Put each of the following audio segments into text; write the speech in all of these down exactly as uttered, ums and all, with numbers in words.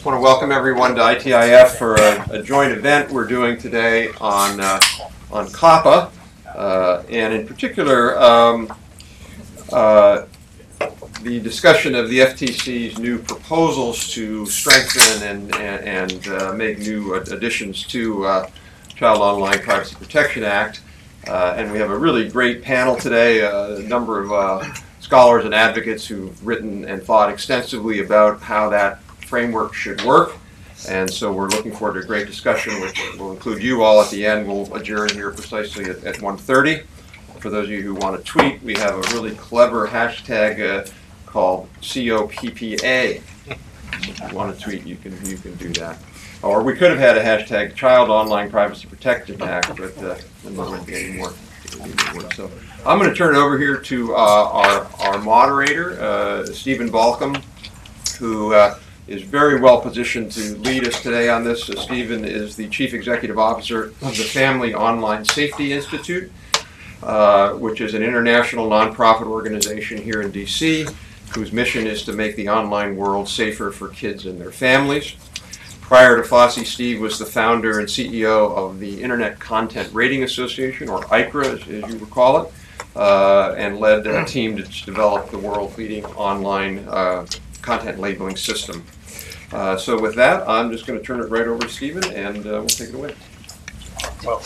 want to welcome everyone to I T I F for a, a joint event we're doing today on uh, on COPPA, uh, and in particular um, uh, the discussion of the F T C's new proposals to strengthen and and, and uh, make new additions to uh, Child Online Privacy Protection Act. Uh, and we have a really great panel today, uh, a number of uh, scholars and advocates who've written and thought extensively about how that framework should work. And so we're looking forward to a great discussion, which will include you all at the end. We'll adjourn here precisely at, at one thirty. For those of you who want to tweet, we have a really clever hashtag uh, called C O P P A. If you want to tweet, you can you can do that. Or we could have had a hashtag Child Online Privacy Protection Act, but uh, then there wouldn't be any more. So I'm going to turn it over here to uh, our, our moderator, uh, Stephen Balcom, who uh, is very well positioned to lead us today on this. Uh, Stephen is the Chief Executive Officer of the Family Online Safety Institute, uh, which is an international nonprofit organization here in D C, whose mission is to make the online world safer for kids and their families. Prior to FOSSI, Steve was the founder and C E O of the Internet Content Rating Association, or I C R A, as, as you would call it, uh, and led a team to develop the world's leading online uh, content labeling system. Uh, so with that, I'm just going to turn it right over to Stephen, and uh, we'll take it away. Well,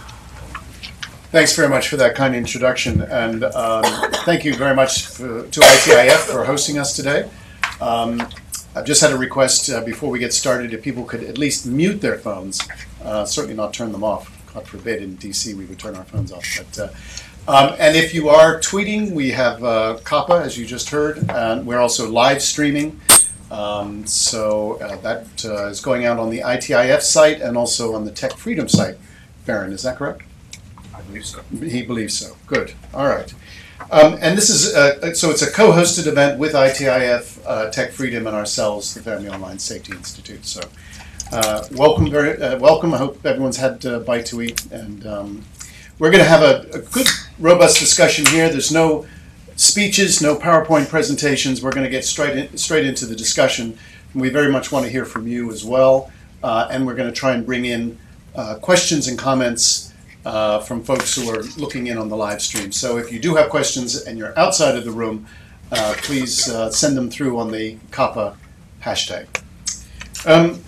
thanks very much for that kind introduction, and um, thank you very much for, to I T I F for hosting us today. Um, I've just had a request uh, before we get started if people could at least mute their phones, uh, certainly not turn them off. God forbid in D C we would turn our phones off. But, uh, um, and if you are tweeting, we have uh, COPPA, as you just heard, and we're also live streaming. Um, so uh, that uh, is going out on the I T I F site and also on the Tech Freedom site. Barron, is that correct? I believe so. He believes so. Good. All right. Um, and this is, uh, so it's a co-hosted event with I T I F, uh, Tech Freedom, and ourselves, the Family Online Safety Institute. So uh, welcome, very, uh, welcome. I hope everyone's had a bite to eat. And um, we're going to have a, a good, robust discussion here. There's no speeches, no PowerPoint presentations. We're going to get straight in, straight into the discussion. And we very much want to hear from you as well. Uh, and we're going to try and bring in uh, questions and comments Uh, from folks who are looking in on the live stream. So if you do have questions and you're outside of the room, uh, please uh, send them through on the COPPA hashtag. Um,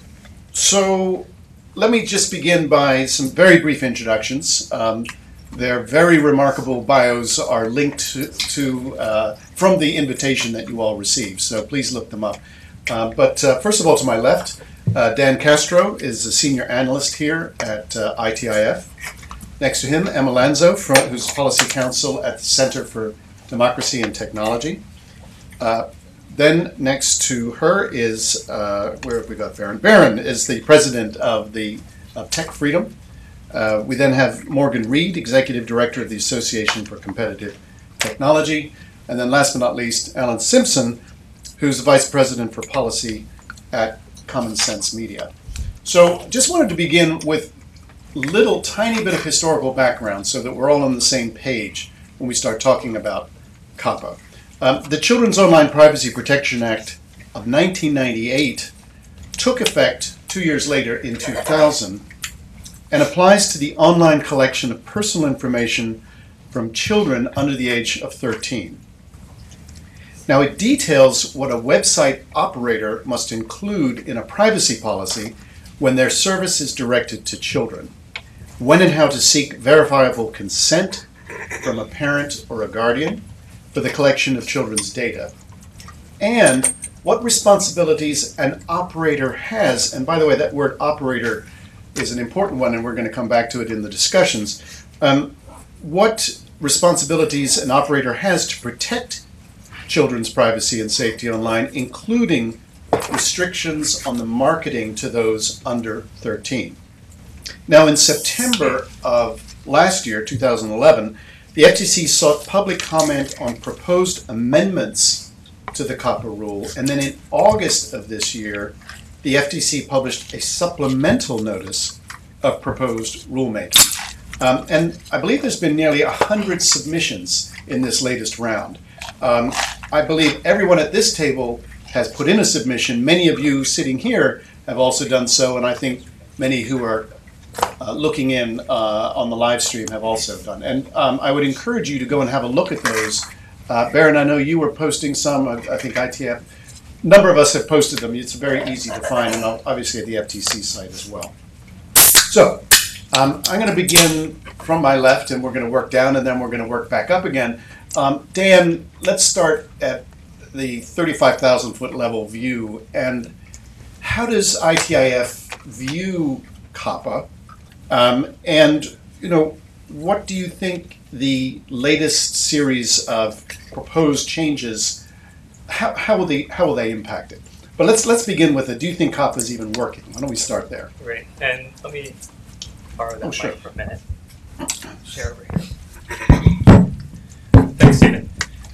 so let me just begin by some very brief introductions. Um, their very remarkable bios are linked to, to uh, from the invitation that you all received, so please look them up. Uh, but uh, first of all, to my left, uh, Dan Castro is a senior analyst here at uh, I T I F. Next to him, Emma Lanzo, who's Policy Counsel at the Center for Democracy and Technology. Uh, then next to her is, uh, where have we got Barron? Barron is the president of the of Tech Freedom. Uh, we then have Morgan Reed, Executive Director of the Association for Competitive Technology. And then last but not least, Alan Simpson, who's the Vice President for Policy at Common Sense Media. So just wanted to begin with little tiny bit of historical background so that we're all on the same page when we start talking about COPPA. Um, the Children's Online Privacy Protection Act of nineteen ninety-eight took effect two years later in two thousand and applies to the online collection of personal information from children under the age of thirteen. Now it details what a website operator must include in a privacy policy when their service is directed to children, when and how to seek verifiable consent from a parent or a guardian for the collection of children's data, and what responsibilities an operator has. And by the way, that word operator is an important one, and we're going to come back to it in the discussions. Um, what responsibilities an operator has to protect children's privacy and safety online, including restrictions on the marketing to those under thirteen. Now, in September of last year, two thousand eleven, the F T C sought public comment on proposed amendments to the COPPA rule, and then in August of this year, the F T C published a supplemental notice of proposed rulemaking. Um, and I believe there's been nearly one hundred submissions in this latest round. Um, I believe everyone at this table has put in a submission. Many of you sitting here have also done so, and I think many who are uh, looking in uh, on the live stream have also done. And um, I would encourage you to go and have a look at those. Uh, Baron, I know you were posting some. I, I think I T F, a number of us have posted them. It's very easy to find, and obviously at the F T C site as well. So um, I'm going to begin from my left, and we're going to work down, and then we're going to work back up again. Um, Dan, let's start at the thirty-five thousand foot level view. And how does I T I F view COPPA? Um, and, you know, what do you think the latest series of proposed changes, how, how will they how will they impact it? But let's let's begin with it. Do you think COPPA is even working? Why don't we start there? Great. And let me borrow that Oh, sure. mic for a minute. Share over here. Thanks, Stephen.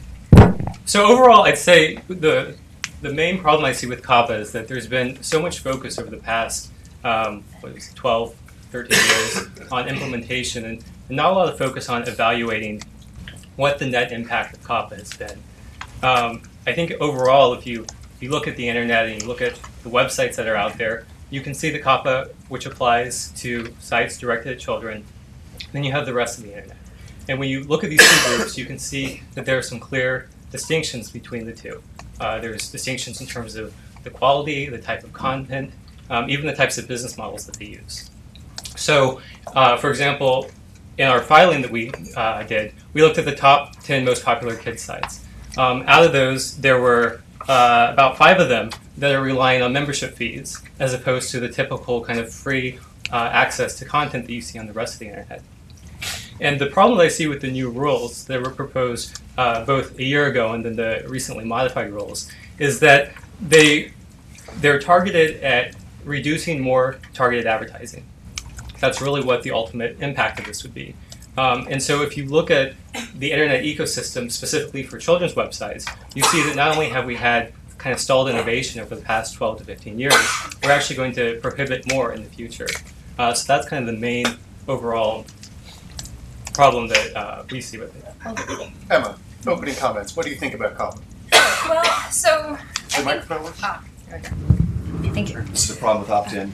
So overall, I'd say the the main problem I see with COPPA is that there's been so much focus over the past um, what was it, twelve, thirteen years on implementation, and not a lot of focus on evaluating what the net impact of COPPA has been. Um, I think overall, if you if you look at the internet and you look at the websites that are out there, you can see the COPPA, which applies to sites directed at children. Then you have the rest of the internet. And when you look at these two groups, you can see that there are some clear distinctions between the two. Uh, there's distinctions in terms of the quality, the type of content, um, even the types of business models that they use. So, uh, for example, in our filing that we uh, did, we looked at the top ten most popular kids sites. Um, out of those, there were uh, about five of them that are relying on membership fees, as opposed to the typical kind of free uh, access to content that you see on the rest of the internet. And the problem that I see with the new rules that were proposed uh, both a year ago and then the recently modified rules is that they, they're targeted at reducing more targeted advertising. That's really what the ultimate impact of this would be. Um, and so if you look at the internet ecosystem specifically for children's websites, you see that not only have we had kind of stalled innovation over the past twelve to fifteen years, we're actually going to prohibit more in the future. Uh, so that's kind of the main overall problem that uh, we see with it. Emma, opening comments. What do you think about COPPA? Well, so Is the microphone work? Ah, there we go. Thank you. This is the problem with opt-in.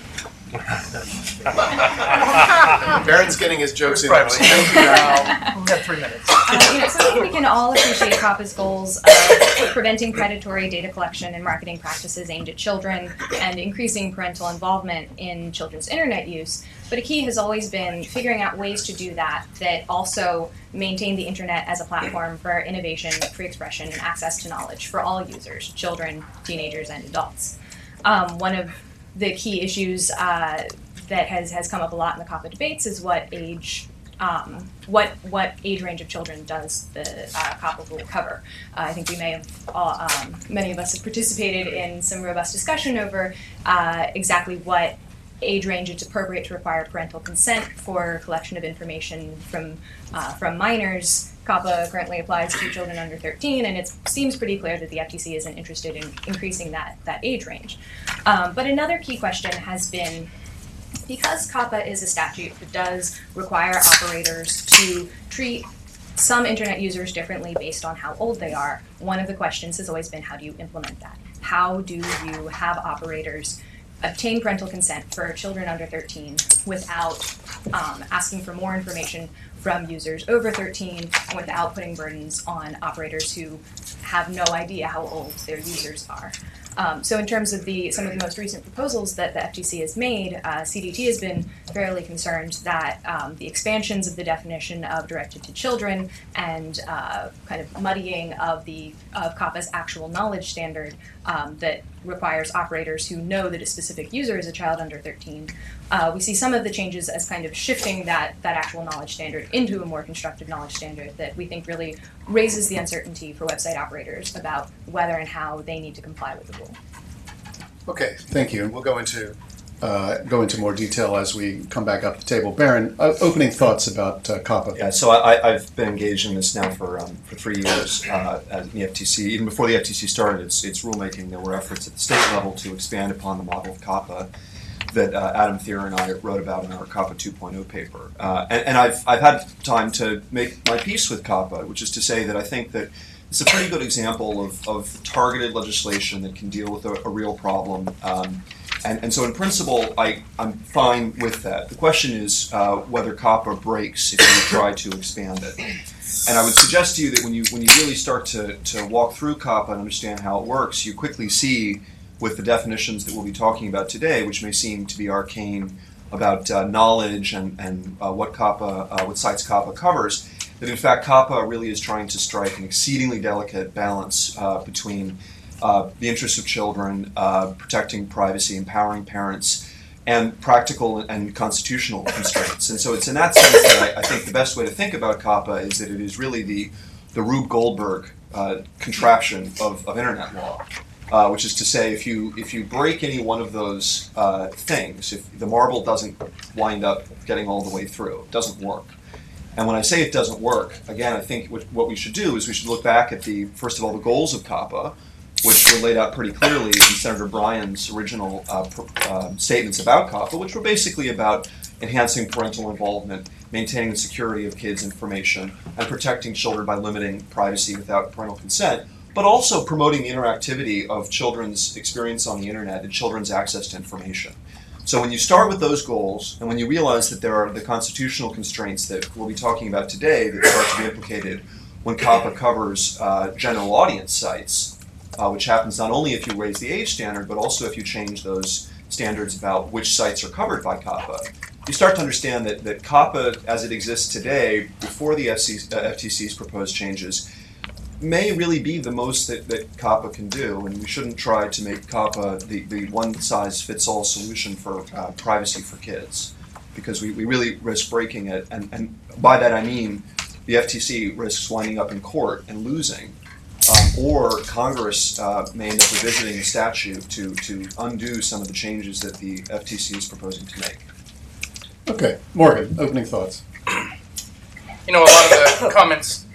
Baron's getting his jokes in. Right. Thank you, Al. We have three minutes. Uh, you know, so I think we can all appreciate COPPA's goals of preventing predatory data collection and marketing practices aimed at children and increasing parental involvement in children's internet use. But a key has always been figuring out ways to do that that also maintain the internet as a platform for innovation, free expression, and access to knowledge for all users, children, teenagers, and adults. Um, one of the key issues uh, that has, has come up a lot in the COPPA debates is what age um, what what age range of children does the uh, COPPA rule cover. Uh, I think we may have all, um, many of us have participated in some robust discussion over uh, exactly what age range it's appropriate to require parental consent for collection of information from uh, from minors. COPPA currently applies to children under thirteen, and it seems pretty clear that the F T C isn't interested in increasing that, that age range. Um, but another key question has been, because COPPA is a statute that does require operators to treat some internet users differently based on how old they are, one of the questions has always been, how do you implement that? How do you have operators obtain parental consent for children under thirteen without um, asking for more information from users over thirteen and without putting burdens on operators who have no idea how old their users are? Um, so in terms of the some of the most recent proposals that the F T C has made, uh, C D T has been fairly concerned that um, the expansions of the definition of directed to children and uh, kind of muddying of the of COPPA's actual knowledge standard um, that requires operators who know that a specific user is a child under thirteen. Uh, we see some of the changes as kind of shifting that, that actual knowledge standard into a more constructive knowledge standard that we think really raises the uncertainty for website operators about whether and how they need to comply with the rule. Okay, thank you. And we'll go into uh, go into more detail as we come back up the table. Baron, uh, opening thoughts about uh, COPPA. Yeah, so I, I've been engaged in this now for um, for three years uh, at the F T C. Even before the F T C started its, its rulemaking, there were efforts at the state level to expand upon the model of COPPA that uh, Adam Thierer and I wrote about in our COPPA two point oh paper. Uh, and and I've, I've had time to make my peace with COPPA, which is to say that I think that it's a pretty good example of, of targeted legislation that can deal with a, a real problem. Um, and, and so in principle, I, I'm fine with that. The question is uh, whether COPPA breaks if you try to expand it. And I would suggest to you that when you when you really start to, to walk through COPPA and understand how it works, you quickly see with the definitions that we'll be talking about today, which may seem to be arcane about uh, knowledge and, and uh, what COPPA, uh, what sites COPPA covers, that in fact COPPA really is trying to strike an exceedingly delicate balance uh, between uh, the interests of children, uh, protecting privacy, empowering parents, and practical and constitutional constraints. And so it's in that sense that I, I think the best way to think about COPPA is that it is really the, the Rube Goldberg uh, contraption of, of internet law, uh, which is to say if you, if you break any one of those uh, things, if the marble doesn't wind up getting all the way through, it doesn't work. And when I say it doesn't work, again, I think what, what we should do is we should look back at the, first of all, the goals of COPPA, which were laid out pretty clearly in Senator Bryan's original uh, pr- uh, statements about COPPA, which were basically about enhancing parental involvement, maintaining the security of kids' information, and protecting children by limiting privacy without parental consent, but also promoting the interactivity of children's experience on the internet and children's access to information. So when you start with those goals, and when you realize that there are the constitutional constraints that we'll be talking about today that start to be implicated when COPPA covers uh, general audience sites, Uh, which happens not only if you raise the age standard, but also if you change those standards about which sites are covered by COPPA. You start to understand that, that COPPA, as it exists today, before the F C, uh, F T C's proposed changes, may really be the most that, that COPPA can do, and we shouldn't try to make COPPA the, the one-size-fits-all solution for uh, privacy for kids, because we, we really risk breaking it, and, and by that I mean the F T C risks winding up in court and losing. Um, or Congress uh, may end up revisiting the statute to, to undo some of the changes that the F T C is proposing to make. Okay, Morgan, opening thoughts. You know, a lot of the comments,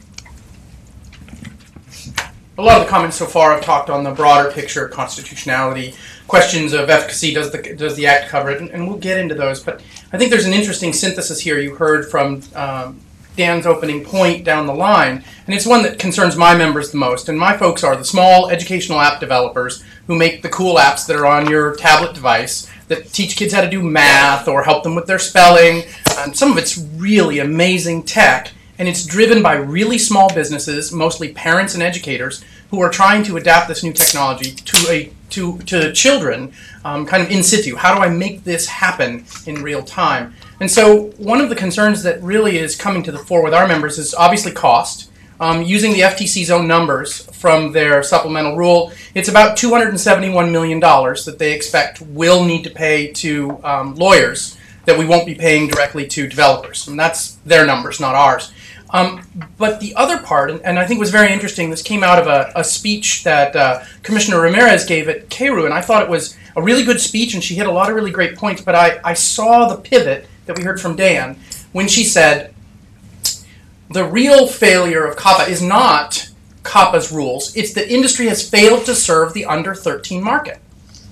a lot of the comments so far have talked on the broader picture of constitutionality, questions of efficacy, does the does the act cover it, and, and we'll get into those. But I think there's an interesting synthesis here you heard from um, Dan's opening point down the line, and it's one that concerns my members the most. And my folks are the small educational app developers who make the cool apps that are on your tablet device that teach kids how to do math or help them with their spelling. And some of it's really amazing tech, and it's driven by really small businesses, mostly parents and educators, who are trying to adapt this new technology to a to to children, um, kind of in situ. How do I make this happen in real time? And so one of the concerns that really is coming to the fore with our members is obviously cost. Um, using the F T C's own numbers from their supplemental rule, it's about two hundred seventy-one million dollars that they expect will need to pay to um, lawyers that we won't be paying directly to developers. And that's their numbers, not ours. Um, but the other part, and, and I think was very interesting, this came out of a, a speech that uh, Commissioner Ramirez gave at C A R U, and I thought it was a really good speech, and she hit a lot of really great points, but I, I saw the pivot that we heard from Dan when she said, the real failure of COPPA is not COPPA's rules, it's that industry has failed to serve the under thirteen market.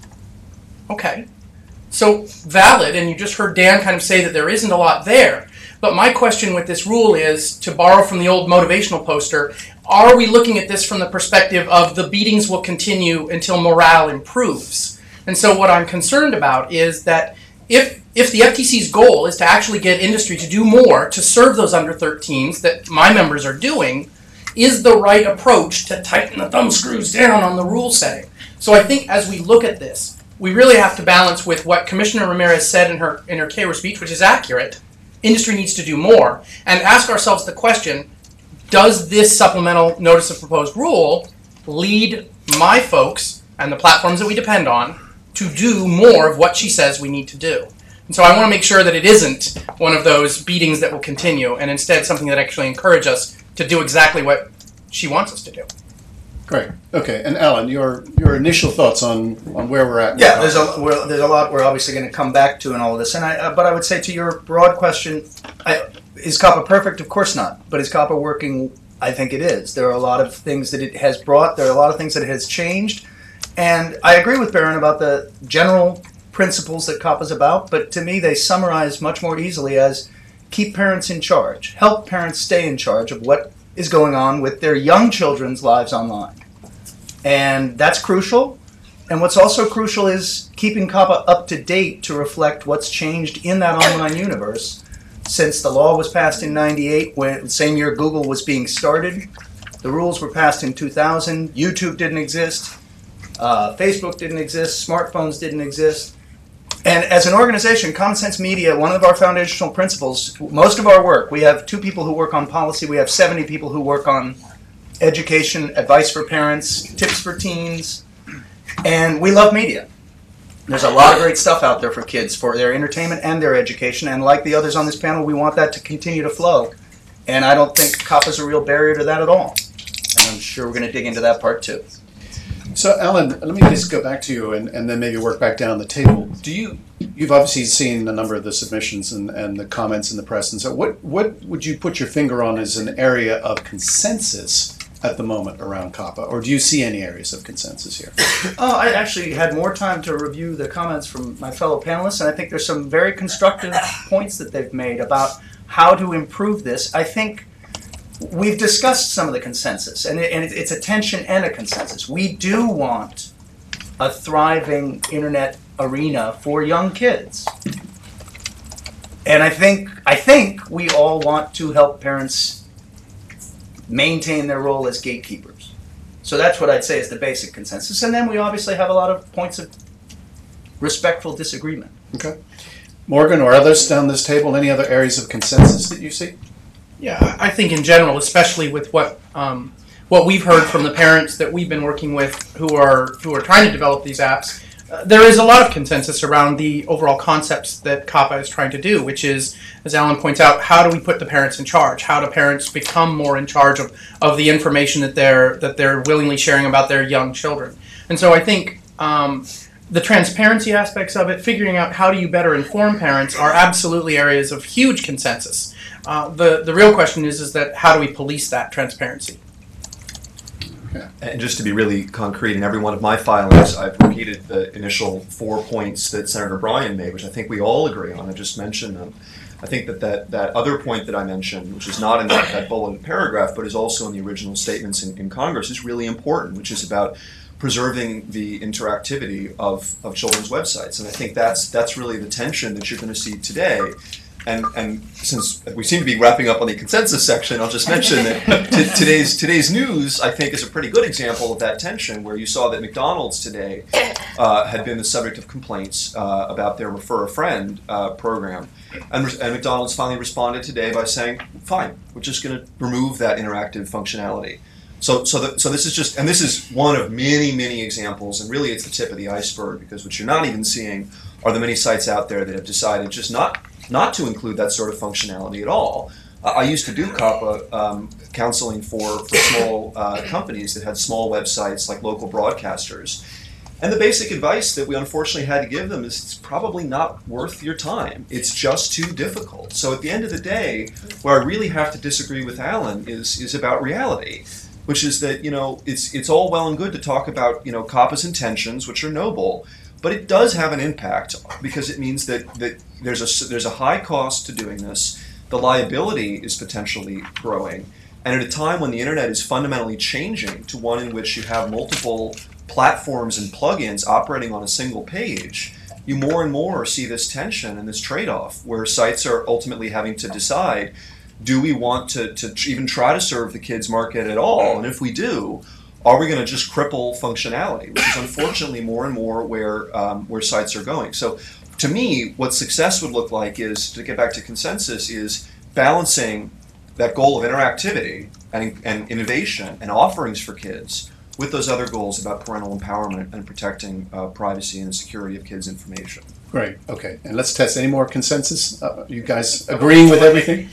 Okay, so valid, and you just heard Dan kind of say that there isn't a lot there. But my question with this rule is, to borrow from the old motivational poster, are we looking at this from the perspective of the beatings will continue until morale improves? And so what I'm concerned about is that if if the F T C's goal is to actually get industry to do more to serve those under thirteens that my members are doing, is the right approach to tighten the thumb screws down on the rule setting. So I think as we look at this, we really have to balance with what Commissioner Ramirez said in her in her C A R U speech, which is accurate. Industry needs to do more, and ask ourselves the question, does this supplemental notice of proposed rule lead my folks and the platforms that we depend on to do more of what she says we need to do? And so I want to make sure that it isn't one of those beatings that will continue, and instead something that actually encourages us to do exactly what she wants us to do. Great. Okay, and Alan, your your initial thoughts on, on where we're at? Yeah, there's a we're, there's a lot we're obviously going to come back to in all of this, and I uh, but I would say to your broad question, I, is COPPA perfect? Of course not. But is COPPA working? I think it is. There are a lot of things that it has brought. There are a lot of things that it has changed, and I agree with Barron about the general principles that COPPA is about. But to me, they summarize much more easily as keep parents in charge, help parents stay in charge of what is going on with their young children's lives online. And that's crucial. And what's also crucial is keeping COPPA up to date to reflect what's changed in that online universe since the law was passed in ninety-eight, when the same year Google was being started. The rules were passed in two thousand. YouTube didn't exist. Uh, Facebook didn't exist. Smartphones didn't exist. And as an organization, Common Sense Media, one of our foundational principles, most of our work, we have two people who work on policy, we have seventy people who work on education, advice for parents, tips for teens, and we love media. There's a lot of great stuff out there for kids for their entertainment and their education, and like the others on this panel, we want that to continue to flow. And I don't think COPPA is a real barrier to that at all. And I'm sure we're going to dig into that part too. So, Alan, let me just go back to you and, and then maybe work back down the table. Do you, you've obviously seen a number of the submissions and, and the comments in the press, and so what, what would you put your finger on as an area of consensus at the moment around COPPA, or do you see any areas of consensus here? Oh, I actually had more time to review the comments from my fellow panelists, and I think there's some very constructive points that they've made about how to improve this. I think we've discussed some of the consensus, and, it, and it, it's a tension and a consensus. We do want a thriving internet arena for young kids. And I think I think we all want to help parents maintain their role as gatekeepers. So that's what I'd say is the basic consensus. And then we obviously have a lot of points of respectful disagreement. Okay. Morgan or others down this table, any other areas of consensus that you see? Yeah, I think in general, especially with what um, what we've heard from the parents that we've been working with who are who are trying to develop these apps, uh, there is a lot of consensus around the overall concepts that COPPA is trying to do, which is, as Alan points out, how do we put the parents in charge? How do parents become more in charge of, of the information that they're that they're willingly sharing about their young children? And so I think um, the transparency aspects of it, figuring out how do you better inform parents, are absolutely areas of huge consensus. Uh, the the real question is is that how do we police that transparency? And just to be really concrete, in every one of my filings, I've repeated the initial four points that Senator Bryan made, which I think we all agree on. I just mentioned them. I think that that, that other point that I mentioned, which is not in that, that bulleted paragraph, but is also in the original statements in, in Congress, is really important, which is about preserving the interactivity of, of children's websites. And I think that's that's really the tension that you're going to see today. And, and since we seem to be wrapping up on the consensus section, I'll just mention that t- today's today's news, I think, is a pretty good example of that tension, where you saw that McDonald's today uh, had been the subject of complaints uh, about their Refer a Friend uh, program. And, and McDonald's finally responded today by saying, fine, we're just going to remove that interactive functionality. So, so, the, so this is just, and this is one of many, many examples, and really it's the tip of the iceberg, because what you're not even seeing are the many sites out there that have decided just not not to include that sort of functionality at all. Uh, I used to do COPPA um, counseling for, for small uh, companies that had small websites like local broadcasters. And the basic advice that we unfortunately had to give them is it's probably not worth your time. It's just too difficult. So at the end of the day, where I really have to disagree with Alan is, is about reality, which is that, you know, it's, it's all well and good to talk about, you know, COPPA's intentions, which are noble. But it does have an impact, because it means that, that there's a there's a high cost to doing this. The liability is potentially growing, and at a time when the internet is fundamentally changing to one in which you have multiple platforms and plugins operating on a single page, you more and more see this tension and this trade-off, where sites are ultimately having to decide: do we want to to even try to serve the kids market at all? And if we do, are we going to just cripple functionality, which is unfortunately more and more where um, where sites are going. So to me, what success would look like is, to get back to consensus, is balancing that goal of interactivity and, and innovation and offerings for kids with those other goals about parental empowerment and protecting uh, privacy and the security of kids' information. Great. Okay. And let's test any more consensus. Uh, you guys agreeing with everything?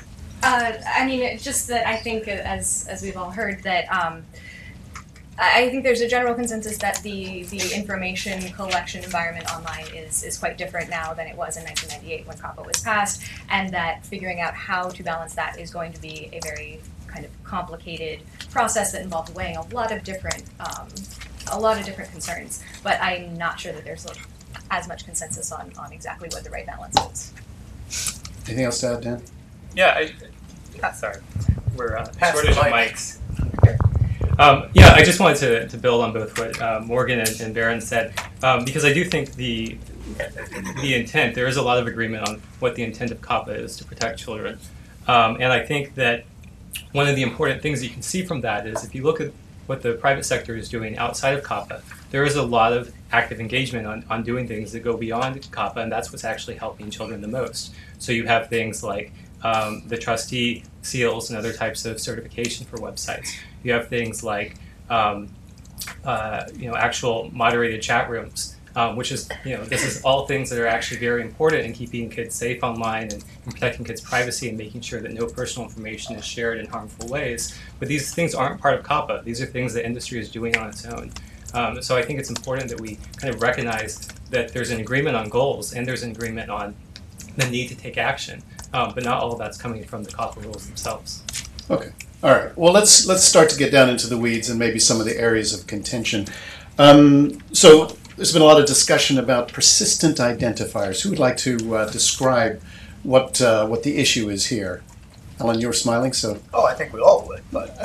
Uh, I mean, it- just that I think, uh, as as we've all heard, that um, I I think there's a general consensus that the the information collection environment online is is quite different now than it was in nineteen ninety-eight when COPPA was passed, and that figuring out how to balance that is going to be a very kind of complicated process that involves weighing a lot of different um, a lot of different concerns. But I'm not sure that there's like, as much consensus on on exactly what the right balance is. Anything else to add, Dan? Yeah, I, sorry. we're uh, Pass the shortage of mic. mics. Um, yeah, I just wanted to, to build on both what uh, Morgan and, and Baron said, um, because I do think the the intent, there is a lot of agreement on what the intent of COPPA is, to protect children. Um, and I think that one of the important things you can see from that is if you look at what the private sector is doing outside of COPPA, there is a lot of active engagement on, on doing things that go beyond COPPA, and that's what's actually helping children the most. So you have things like um, the trustee seals and other types of certification for websites. You have things like um, uh, you know, actual moderated chat rooms, um, which is, you know, this is all things that are actually very important in keeping kids safe online and, and protecting kids' privacy and making sure that no personal information is shared in harmful ways. But these things aren't part of COPPA. These are things that industry is doing on its own. Um, so I think it's important that we kind of recognize that there's an agreement on goals and there's an agreement on the need to take action, um, but not all of that's coming from the COPPA rules themselves. Okay. All right. Well, let's let's start to get down into the weeds and maybe some of the areas of contention. Um, so there's been a lot of discussion about persistent identifiers. Who would like to uh, describe what uh, what the issue is here? Ellen, you were smiling, so. Oh, I think we all would.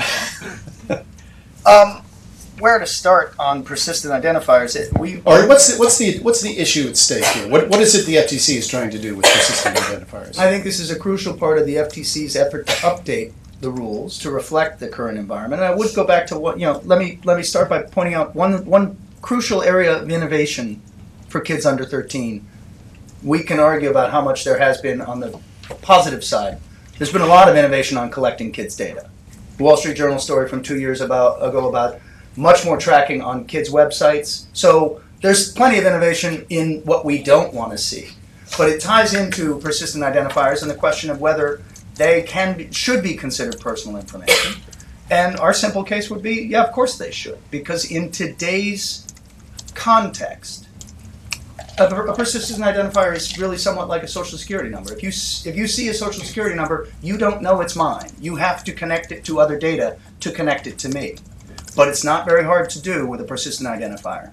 But um, where to start on persistent identifiers? It, we Or what's the, what's the what's the issue at stake here? What what is it the F T C is trying to do with persistent identifiers? I think this is a crucial part of the F T C's effort to update the rules to reflect the current environment. And I would go back to what, you know, let me let me start by pointing out one one crucial area of innovation for kids under thirteen. We can argue about how much there has been on the positive side. There's been a lot of innovation on collecting kids' data. The Wall Street Journal story from two years about, ago about much more tracking on kids' websites. So there's plenty of innovation in what we don't want to see. But it ties into persistent identifiers and the question of whether they can be, should be considered personal information. And our simple case would be, yeah, of course they should. Because in today's context, a, a persistent identifier is really somewhat like a social security number. If you, if you see a social security number, you don't know it's mine. You have to connect it to other data to connect it to me. But it's not very hard to do with a persistent identifier.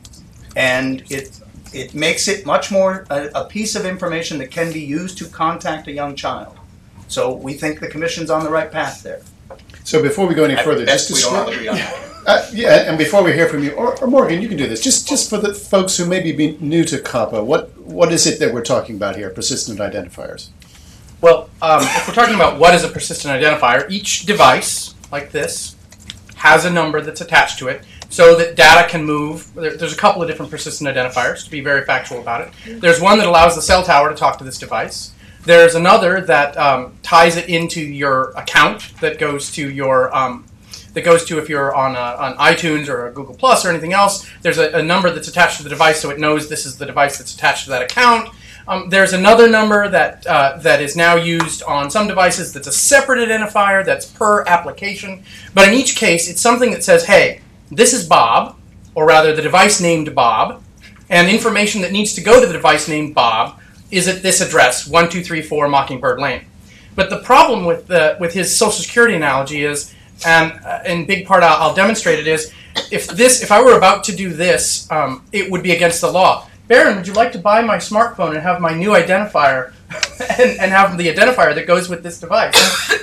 And it it makes it much more a, a piece of information that can be used to contact a young child. So we think the Commission's on the right path there. So before we go any further, just to we don't all describe, agree on that. uh, yeah, and before we hear from you, or, or Morgan, you can do this. Just just for the folks who may be new to COPPA, what what is it that we're talking about here? Persistent identifiers. Well, um, if we're talking about what is a persistent identifier, each device, like this, has a number that's attached to it so that data can move. There, there's a couple of different persistent identifiers, to be very factual about it. There's one that allows the cell tower to talk to this device. There's another that um, ties it into your account that goes to your um, that goes to if you're on a, on iTunes or a Google Plus or anything else. There's a, a number that's attached to the device, so it knows this is the device that's attached to that account. Um, there's another number that uh, that is now used on some devices that's a separate identifier that's per application. But in each case, it's something that says, hey, this is Bob, or rather the device named Bob, and information that needs to go to the device named Bob is at this address, one two three four Mockingbird Lane. But the problem with the with his Social Security analogy is, and uh, in big part I'll, I'll demonstrate it, is if this if I were about to do this, um, it would be against the law. Baron, would you like to buy my smartphone and have my new identifier and, and have the identifier that goes with this device?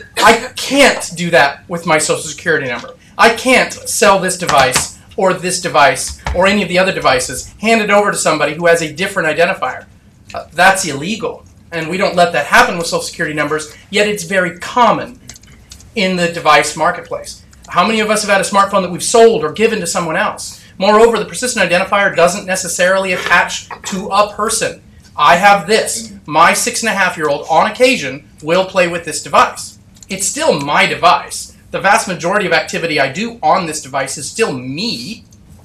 I can't do that with my Social Security number. I can't sell this device or this device or any of the other devices, hand it over to somebody who has a different identifier. Uh, that's illegal. And we don't let that happen with Social Security numbers, yet it's very common in the device marketplace. How many of us have had a smartphone that we've sold or given to someone else? Moreover, the persistent identifier doesn't necessarily attach to a person. I have this. My six and a half year old, on occasion, will play with this device. It's still my device. The vast majority of activity I do on this device is still me.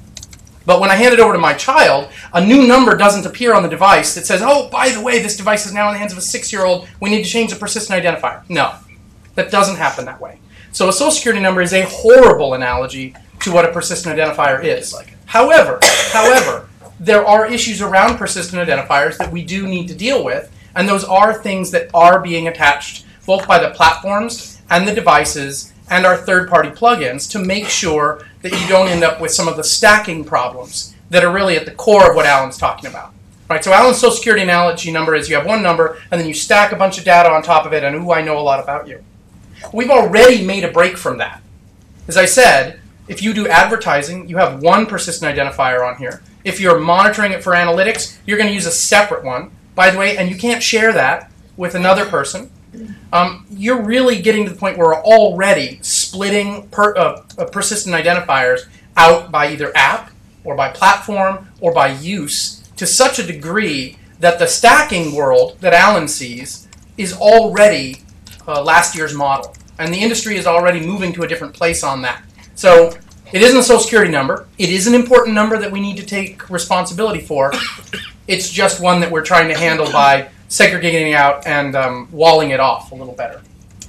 But when I hand it over to my child, a new number doesn't appear on the device that says, oh, by the way, this device is now in the hands of a six-year-old. We need to change the persistent identifier. No, that doesn't happen that way. So a Social Security number is a horrible analogy to what a persistent identifier is. However, however, there are issues around persistent identifiers that we do need to deal with, and those are things that are being attached both by the platforms and the devices and our third-party plugins to make sure that you don't end up with some of the stacking problems that are really at the core of what Alan's talking about. Right? So Alan's Social Security analogy number is you have one number, and then you stack a bunch of data on top of it, and ooh, I know a lot about you. We've already made a break from that. As I said, if you do advertising, you have one persistent identifier on here. If you're monitoring it for analytics, you're going to use a separate one. By the way, and you can't share that with another person. Um, you're really getting to the point where we're already splitting per, uh, uh, persistent identifiers out by either app or by platform or by use to such a degree that the stacking world that Alan sees is already uh, last year's model. And the industry is already moving to a different place on that. So it isn't a social security number. It is an important number that we need to take responsibility for. It's just one that we're trying to handle by segregating out and um, walling it off a little better.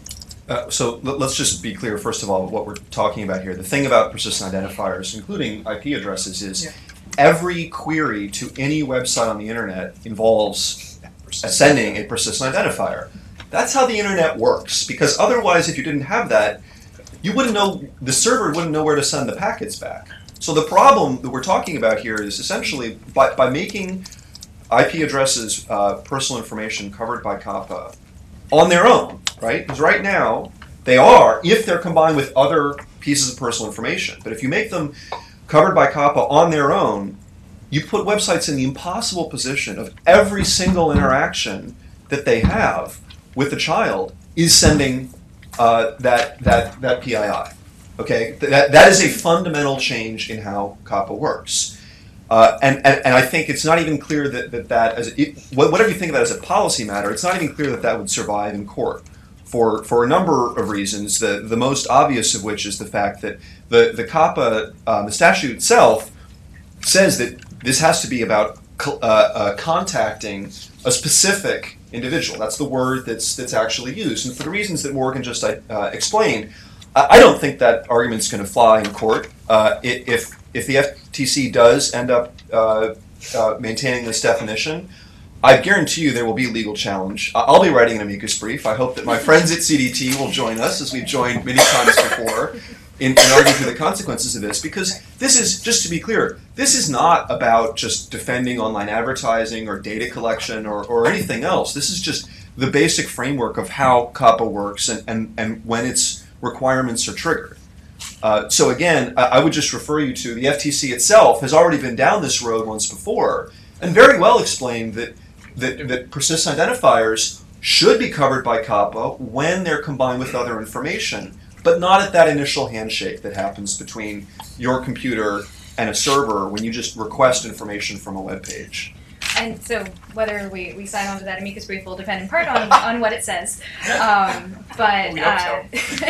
Uh, so let, let's just be clear, first of all, what we're talking about here. The thing about persistent identifiers, including I P addresses, is Yeah. every query to any website on the internet involves sending a persistent identifier. That's how the internet works, because otherwise, if you didn't have that, you wouldn't know, the server wouldn't know where to send the packets back. So the problem that we're talking about here is essentially by, by making I P addresses uh, personal information covered by COPPA on their own, right? Because right now, they are, if they're combined with other pieces of personal information. But if you make them covered by COPPA on their own, you put websites in the impossible position of every single interaction that they have with the child is sending uh, that, that, that P I I. Okay? That, that is a fundamental change in how COPPA works. Uh, and, and, and I think it's not even clear that that, that as it, whatever you think about as a policy matter, it's not even clear that that would survive in court for, for a number of reasons, the, the most obvious of which is the fact that the, the COPPA, um, the statute itself, says that this has to be about uh, uh, contacting a specific individual. That's the word that's, that's actually used. And for the reasons that Morgan just uh, explained, I don't think that argument's going to fly in court. Uh, if if the F T C does end up uh, uh, maintaining this definition, I guarantee you there will be a legal challenge. I'll be writing an amicus brief. I hope that my friends at C D T will join us, as we've joined many times before, in, in arguing for the consequences of this. Because this is, just to be clear, this is not about just defending online advertising or data collection or, or anything else. This is just the basic framework of how COPPA works and, and, and when its requirements are triggered. Uh, so again, I, I would just refer you to the F T C itself has already been down this road once before and very well explained that, that, that persistent identifiers should be covered by COPPA when they're combined with other information, but not at that initial handshake that happens between your computer and a server when you just request information from a web page. And so whether we, we sign on to that amicus brief will depend in part on, on what it says. Um, but We hope uh,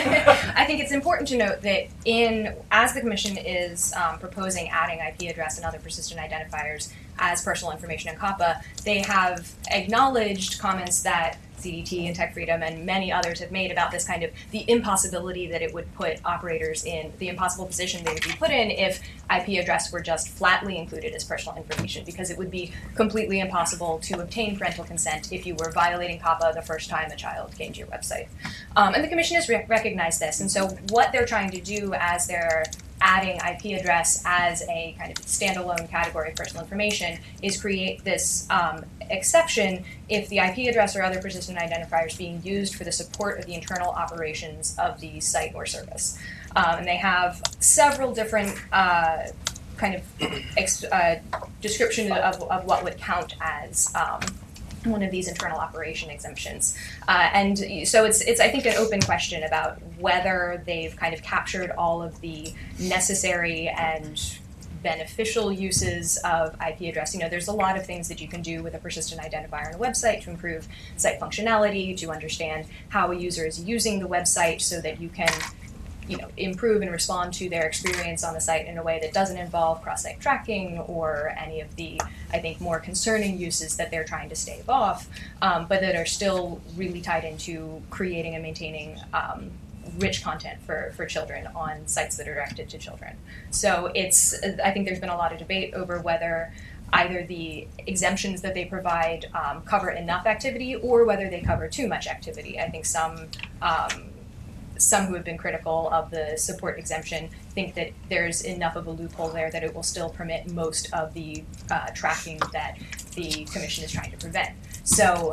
I think it's important to note that in as the Commission is um, proposing adding I P address and other persistent identifiers as personal information in COPPA, they have acknowledged comments that C D T and Tech Freedom and many others have made about this kind of the impossibility that it would put operators in, the impossible position they would be put in if I P address were just flatly included as personal information, because it would be completely impossible to obtain parental consent if you were violating COPPA the first time a child came to your website. Um, and the Commission has re- recognized this, and so what they're trying to do as they're adding I P address as a kind of standalone category of personal information is create this um, exception if the I P address or other persistent identifiers being used for the support of the internal operations of the site or service. Um, and they have several different uh, kind of ex- uh, description of, of what would count as um, one of these internal operation exemptions. Uh, and so it's, it's, I think, an open question about whether they've kind of captured all of the necessary and beneficial uses of I P address. You know, there's a lot of things that you can do with a persistent identifier on a website to improve site functionality, to understand how a user is using the website so that you can, you know, improve and respond to their experience on the site in a way that doesn't involve cross-site tracking or any of the, I think, more concerning uses that they're trying to stave off, um, but that are still really tied into creating and maintaining um, rich content for, for children on sites that are directed to children. So it's, I think there's been a lot of debate over whether either the exemptions that they provide um, cover enough activity or whether they cover too much activity. I think some um, some who have been critical of the support exemption think that there's enough of a loophole there that it will still permit most of the uh, tracking that the Commission is trying to prevent. So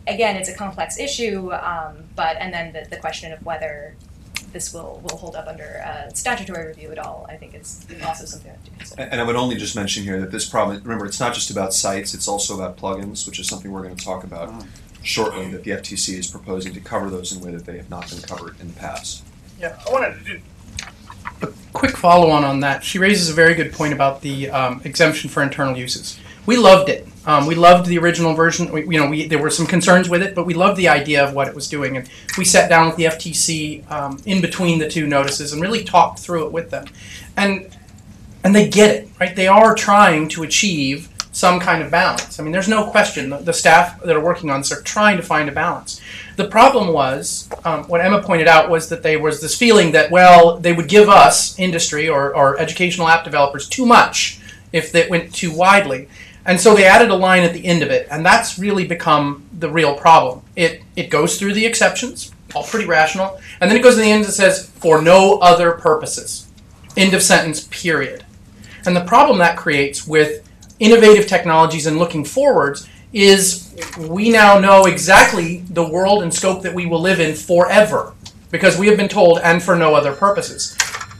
again, it's a complex issue, um, but and then the, the question of whether this will, will hold up under uh, statutory review at all, I think is also something to consider. And I would only just mention here that this problem, remember, it's not just about sites, it's also about plugins, which is something we're going to talk about shortly, that the F T C is proposing to cover those in a way that they have not been covered in the past. Yeah, I wanted to do a quick follow-on on that. She raises a very good point about the um, exemption for internal uses. We loved it. Um, we loved the original version. We, you know, we, there were some concerns with it, but we loved the idea of what it was doing. And we sat down with the F T C um, in between the two notices and really talked through it with them. And and they get it, right? They are trying to achieve some kind of balance. I mean, there's no question. The, the staff that are working on this are trying to find a balance. The problem was, um, what Emma pointed out, was that there was this feeling that, well, they would give us, industry or, or educational app developers, too much if they went too widely. And so they added a line at the end of it, and that's really become the real problem. It it goes through the exceptions, all pretty rational, and then it goes to the end and says, for no other purposes. End of sentence, period. And the problem that creates with innovative technologies and looking forwards is we now know exactly the world and scope that we will live in forever, because we have been told, and for no other purposes.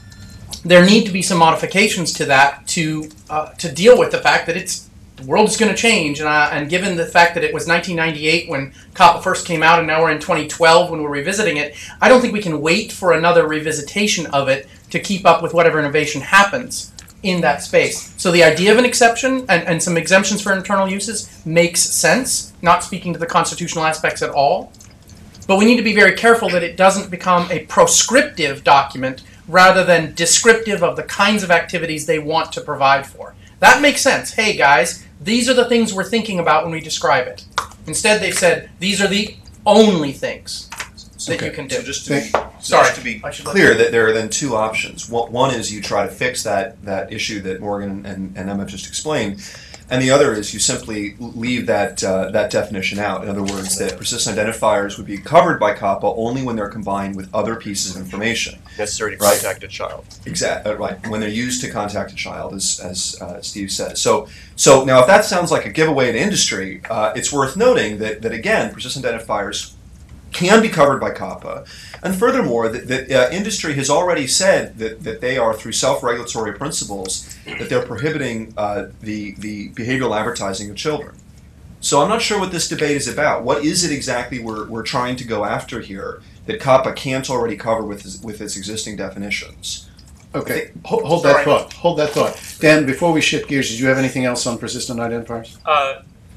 There need to be some modifications to that to uh, to deal with the fact that it's the world is going to change, and, uh, and given the fact that it was nineteen ninety-eight when COPPA first came out, and now we're in twenty twelve when we're revisiting it, I don't think we can wait for another revisitation of it to keep up with whatever innovation happens in that space. So the idea of an exception and, and some exemptions for internal uses makes sense, not speaking to the constitutional aspects at all. But we need to be very careful that it doesn't become a proscriptive document rather than descriptive of the kinds of activities they want to provide for. That makes sense. Hey guys, these are the things we're thinking about when we describe it. Instead they've said, these are the only things that Okay. you can do. So just to be, Sorry. just to be I should let clear, you- that there are then two options. One one is you try to fix that, that issue that Morgan and, and Emma just explained, and the other is you simply leave that uh, that definition out. In other words, that persistent identifiers would be covered by COPPA only when they're combined with other pieces of information. Necessary to Right. contact a child. Exactly, right. When they're used to contact a child, as, as uh, Steve said. So, so now if that sounds like a giveaway in industry, uh, it's worth noting that, that again, persistent identifiers can be covered by COPPA. And furthermore, that, that uh, industry has already said that, that they are, through self-regulatory principles, that they're prohibiting uh, the, the behavioral advertising of children. So I'm not sure what this debate is about. What is it exactly we're, we're trying to go after here that COPPA can't already cover with, its- with its existing definitions? Okay, hold, hold that thought. Hold that thought. Dan, before we shift gears, did you have anything else on persistent identifiers? Uh,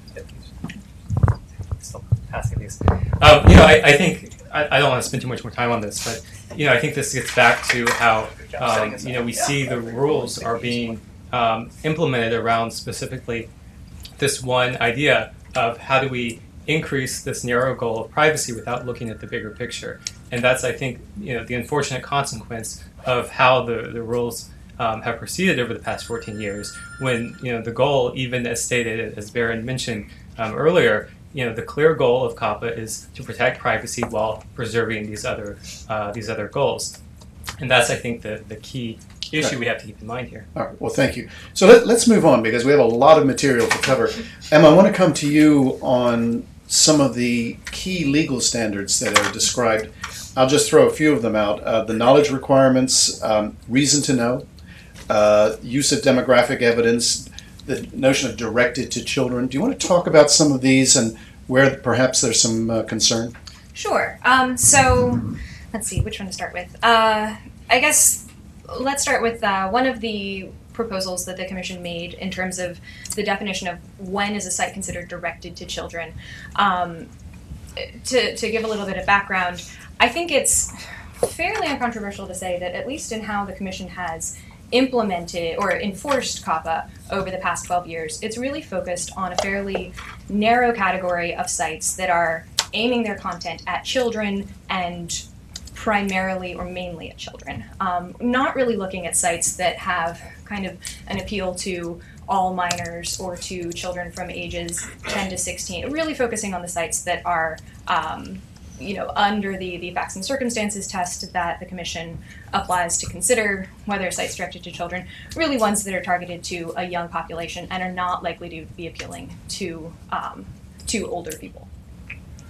still passing these. Um, you know, I, I think I, I don't want to spend too much more time on this, but you know, I think this gets back to how um, you know we see the rules are being um, implemented around specifically this one idea of how do we increase this narrow goal of privacy without looking at the bigger picture, and that's I think you know the unfortunate consequence of how the the rules. Um, have proceeded over the past fourteen years when, you know, the goal, even as stated, as Baron mentioned um, earlier, you know, the clear goal of COPPA is to protect privacy while preserving these other uh, these other goals. And that's, I think, the, the key issue we have to keep in mind here. All right, well, thank you. So let, let's move on because we have a lot of material to cover. Emma, I want to come to you on some of the key legal standards that are described. I'll just throw a few of them out. Uh, the knowledge requirements, um, reason to know, uh, use of demographic evidence, the notion of directed to children. Do you want to talk about some of these and where perhaps there's some uh, concern? Sure. Um, so let's see, which one to start with? Uh, I guess let's start with uh, one of the proposals that the Commission made in terms of the definition of when is a site considered directed to children. Um, to, to give a little bit of background, I think it's fairly uncontroversial to say that at least in how the Commission has implemented or enforced COPPA over the past twelve years, it's really focused on a fairly narrow category of sites that are aiming their content at children and primarily or mainly at children. Um, not really looking at sites that have kind of an appeal to all minors or to children from ages ten to sixteen, really focusing on the sites that are um, you know, under the, the facts and circumstances test that the Commission applies to consider whether a site's directed to children, really ones that are targeted to a young population and are not likely to be appealing to um, to older people.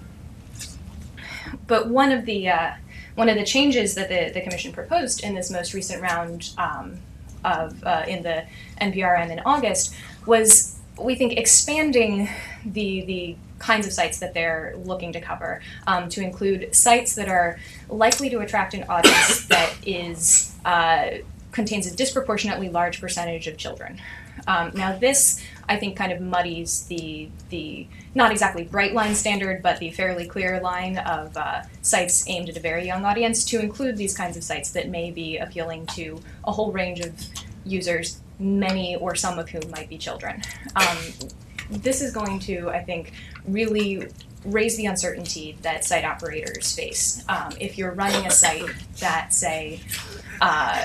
but one of the uh, one of the changes that the, the commission proposed in this most recent round um, of uh, in the N P R M in August was, we think, expanding the the kinds of sites that they're looking to cover um, to include sites that are likely to attract an audience that is uh, contains a disproportionately large percentage of children. Um, now this, I think, kind of muddies the the not exactly bright line standard, but the fairly clear line of uh, sites aimed at a very young audience to include these kinds of sites that may be appealing to a whole range of users, many or some of whom might be children. Um, this is going to, I think, really raise the uncertainty that site operators face. Um, if you're running a site that, say, uh,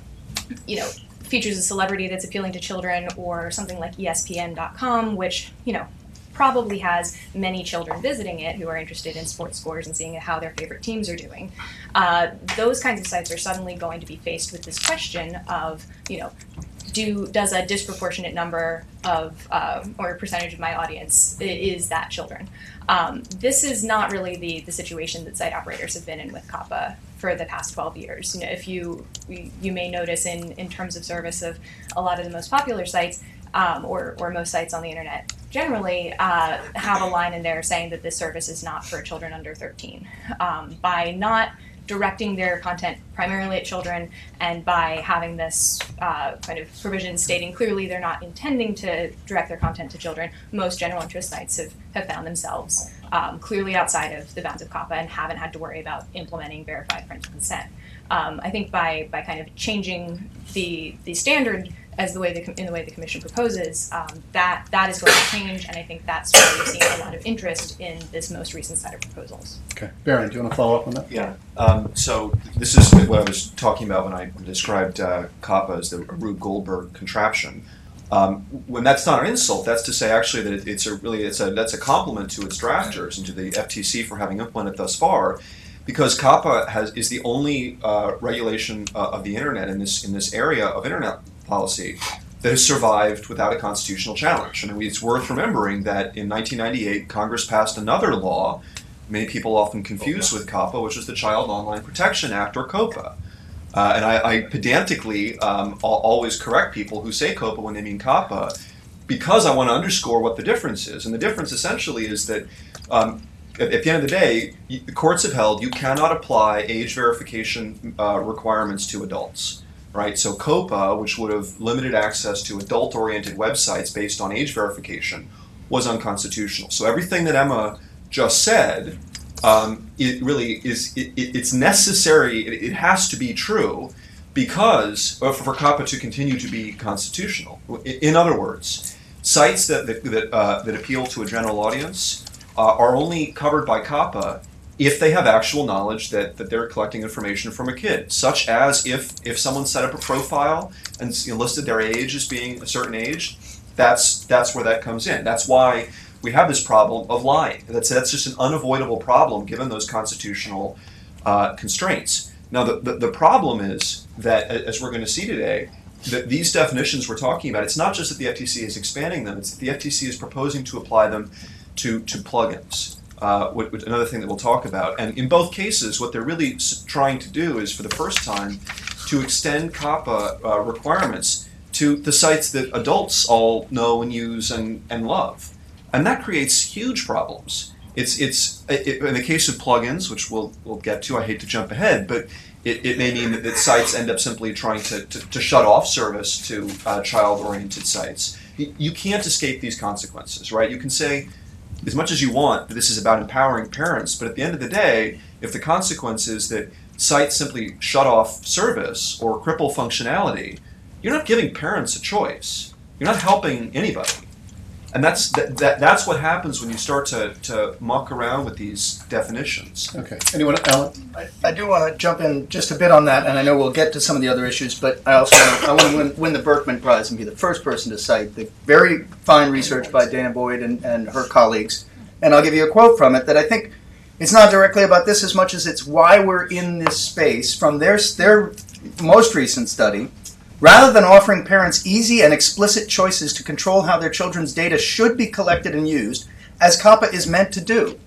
you know, features a celebrity that's appealing to children, or something like E S P N dot com, which, you know, probably has many children visiting it who are interested in sports scores and seeing how their favorite teams are doing. Uh, those kinds of sites are suddenly going to be faced with this question of, you know, do does a disproportionate number of uh, or percentage of my audience is that children? Um, this is not really the the situation that site operators have been in with COPPA for the past twelve years. You know, if you you may notice in in terms of service of a lot of the most popular sites, um, or or most sites on the internet generally, uh, have a line in there saying that this service is not for children under thirteen. Um, by not directing their content primarily at children, and by having this uh, kind of provision stating clearly they're not intending to direct their content to children, most general interest sites have, have found themselves um, clearly outside of the bounds of COPPA and haven't had to worry about implementing verified parental consent. Um, I think by by kind of changing the the standard as the way the, in the way the commission proposes, um, that that is going to change, and I think that's why we've seen a lot of interest in this most recent set of proposals. Okay, Baron, do you want to follow up on that? Yeah. Um, so this is what I was talking about when I described uh, COPPA as the Rube Goldberg contraption. Um, when that's not an insult, that's to say actually that it, it's a really it's a that's a compliment to its drafters and to the F T C for having implemented thus far, because COPPA has is the only uh, regulation uh, of the internet in this in this area of internet policy that has survived without a constitutional challenge. I mean, it's worth remembering that in nineteen ninety-eight, Congress passed another law, many people often confuse with COPPA, which is the Child Online Protection Act, or COPA. Uh, and I, I pedantically um, always correct people who say COPA when they mean COPPA, because I want to underscore what the difference is. And the difference essentially is that um, at, at the end of the day, the courts have held you cannot apply age verification uh, requirements to adults. Right, so COPA, which would have limited access to adult-oriented websites based on age verification, was unconstitutional. So everything that Emma just said, um, it really is. It, it, it's necessary. It, it has to be true, because uh, for COPPA to continue to be constitutional. In other words, sites that that that, uh, that appeal to a general audience uh, are only covered by COPPA if they have actual knowledge that, that they're collecting information from a kid, such as if, if someone set up a profile and, you know, listed their age as being a certain age, that's that's where that comes in. That's why we have this problem of lying. That's, that's just an unavoidable problem given those constitutional uh, constraints. Now, the, the, the problem is that, as we're going to see today, that these definitions we're talking about, it's not just that the F T C is expanding them, it's that the F T C is proposing to apply them to, to plugins. Uh, which, which, another thing that we'll talk about. And in both cases, what they're really s- trying to do is, for the first time, to extend COPPA uh, requirements to the sites that adults all know and use and, and love. And that creates huge problems. It's, it's it, in the case of plugins, which we'll, we'll get to, I hate to jump ahead, but it, it may mean that, that sites end up simply trying to, to, to shut off service to uh, child-oriented sites. You, you can't escape these consequences, right? You can say, as much as you want, that this is about empowering parents, but at the end of the day, if the consequence is that sites simply shut off service or cripple functionality, you're not giving parents a choice. You're not helping anybody. And that's that, that that's what happens when you start to, to muck around with these definitions. Okay. Anyone, Alan? I, I do want to jump in just a bit on that, and I know we'll get to some of the other issues, but I also want to, I want to win, win the Berkman Prize and be the first person to cite the very fine research by Dana Boyd and, and her colleagues. And I'll give you a quote from it that I think it's not directly about this as much as it's why we're in this space. From their, their most recent study, rather than offering parents easy and explicit choices to control how their children's data should be collected and used, as COPPA is meant to do,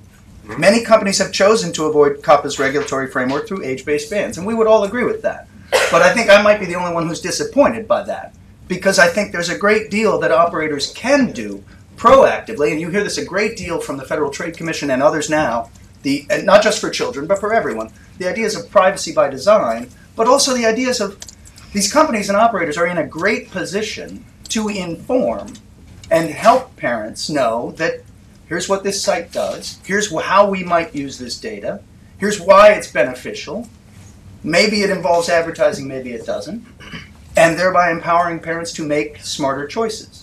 Many companies have chosen to avoid COPPA's regulatory framework through age-based bans, and we would all agree with that. But I think I might be the only one who's disappointed by that, because I think there's a great deal that operators can do proactively, and you hear this a great deal from the Federal Trade Commission and others now, the, and not just for children, but for everyone, the ideas of privacy by design, but also the ideas of these companies and operators are in a great position to inform and help parents know that here's what this site does, here's how we might use this data, here's why it's beneficial, maybe it involves advertising, maybe it doesn't, and thereby empowering parents to make smarter choices.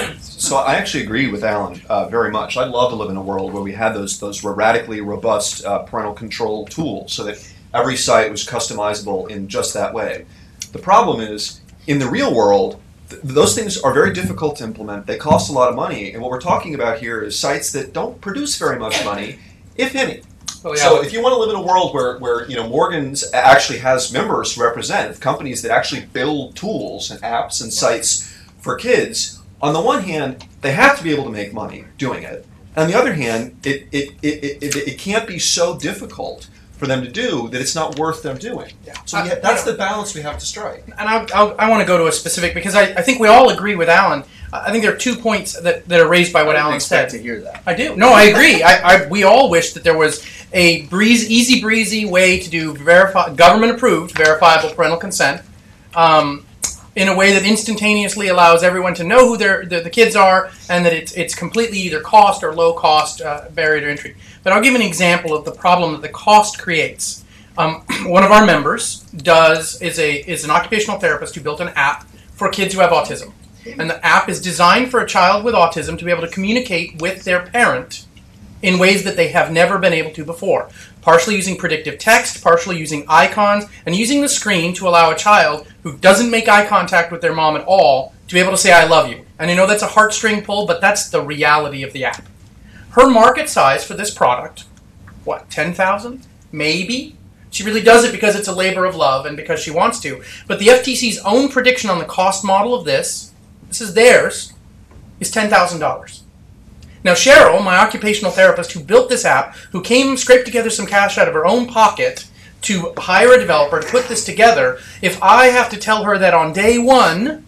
So I actually agree with Alan uh, very much. I'd love to live in a world where we had those those radically robust uh, parental control tools so that every site was customizable in just that way. The problem is, in the real world, th- those things are very difficult to implement. They cost a lot of money, and what we're talking about here is sites that don't produce very much money, if any. Oh, yeah. So if you want to live in a world where, where you know Morgan's actually has members who represent companies that actually build tools and apps and sites for kids, on the one hand, they have to be able to make money doing it. On the other hand, it it, it, it, it can't be so difficult for them to do that it's not worth them doing. Yeah. So we ha- that's the balance we have to strike. And I, I, I want to go to a specific, because I, I think we all agree with Alan. I think there are two points that, that are raised by what I didn't Alan expect said. to hear that. I do. No, I agree. I, I, we all wish that there was a breeze, easy breezy way to do verify, government-approved verifiable parental consent um, in a way that instantaneously allows everyone to know who their, the, the kids are, and that it's, it's completely either cost or low-cost uh, barrier to entry. But I'll give an example of the problem that the cost creates. Um, one of our members does is a is an occupational therapist who built an app for kids who have autism. And the app is designed for a child with autism to be able to communicate with their parent in ways that they have never been able to before. Partially using predictive text, partially using icons, and using the screen to allow a child who doesn't make eye contact with their mom at all to be able to say, I love you. And I know that's a heartstring pull, but that's the reality of the app. Her market size for this product, what, ten thousand? Maybe? She really does it because it's a labor of love and because she wants to. But the F T C's own prediction on the cost model of this, this is theirs, is ten thousand dollars. Now Cheryl, my occupational therapist who built this app, who came, scraped together some cash out of her own pocket to hire a developer to put this together, if I have to tell her that on day one,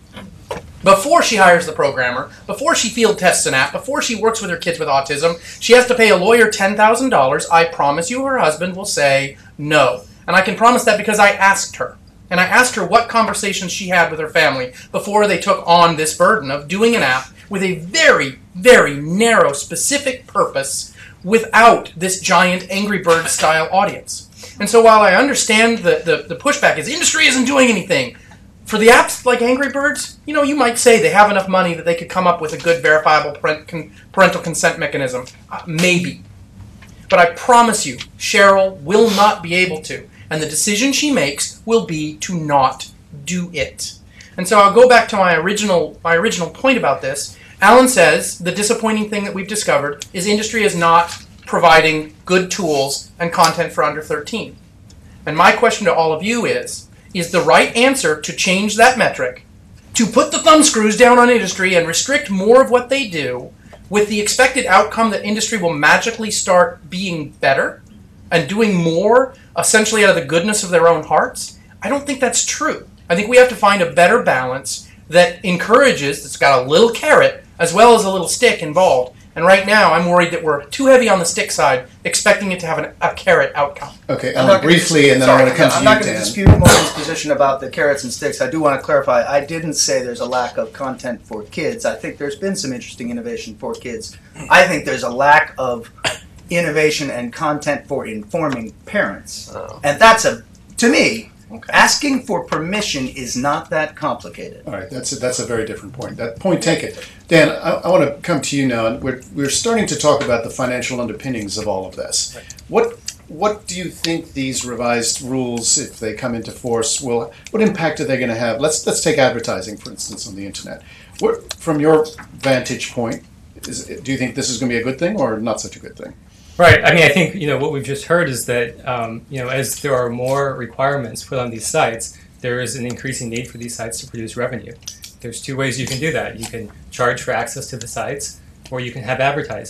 before she hires the programmer, before she field tests an app, before she works with her kids with autism, she has to pay a lawyer ten thousand dollars, I promise you her husband will say no. And I can promise that because I asked her. And I asked her what conversations she had with her family before they took on this burden of doing an app with a very, very narrow, specific purpose without this giant Angry Bird style audience. And so while I understand the, the, the pushback is industry isn't doing anything, for the apps like Angry Birds, you know, you might say they have enough money that they could come up with a good verifiable parent con- parental consent mechanism. Uh, maybe. But I promise you, Cheryl will not be able to. And the decision she makes will be to not do it. And so I'll go back to my original my original point about this. Alan says the disappointing thing that we've discovered is industry is not providing good tools and content for under thirteen. And my question to all of you is, is the right answer to change that metric, to put the thumb screws down on industry and restrict more of what they do with the expected outcome that industry will magically start being better and doing more essentially out of the goodness of their own hearts? I don't think that's true. I think we have to find a better balance that encourages, that's got a little carrot as well as a little stick involved. And right now, I'm worried that we're too heavy on the stick side, expecting it to have an, a carrot outcome. Okay, I'm Ellen, not gonna briefly, dis- and then sorry, I want to come I'm to not you, going to Dan. dispute Morgan's position about the carrots and sticks. I do want to clarify, I didn't say there's a lack of content for kids. I think there's been some interesting innovation for kids. I think there's a lack of innovation and content for informing parents. Oh. And that's, a, to me, Okay. asking for permission is not that complicated. All right, that's a, that's a very different point. That point taken. Dan, I, I want to come to you now. And we're we're starting to talk about the financial underpinnings of all of this. What what do you think these revised rules, if they come into force, will what impact are they going to have? Let's let's take advertising, for instance, on the internet. What, from your vantage point, is, do you think this is going to be a good thing or not such a good thing? Right. I mean, I think, you know, what we've just heard is that, um, you know, as there are more requirements put on these sites, there is an increasing need for these sites to produce revenue. There's two ways you can do that. You can charge for access to the sites, or you can have advertising.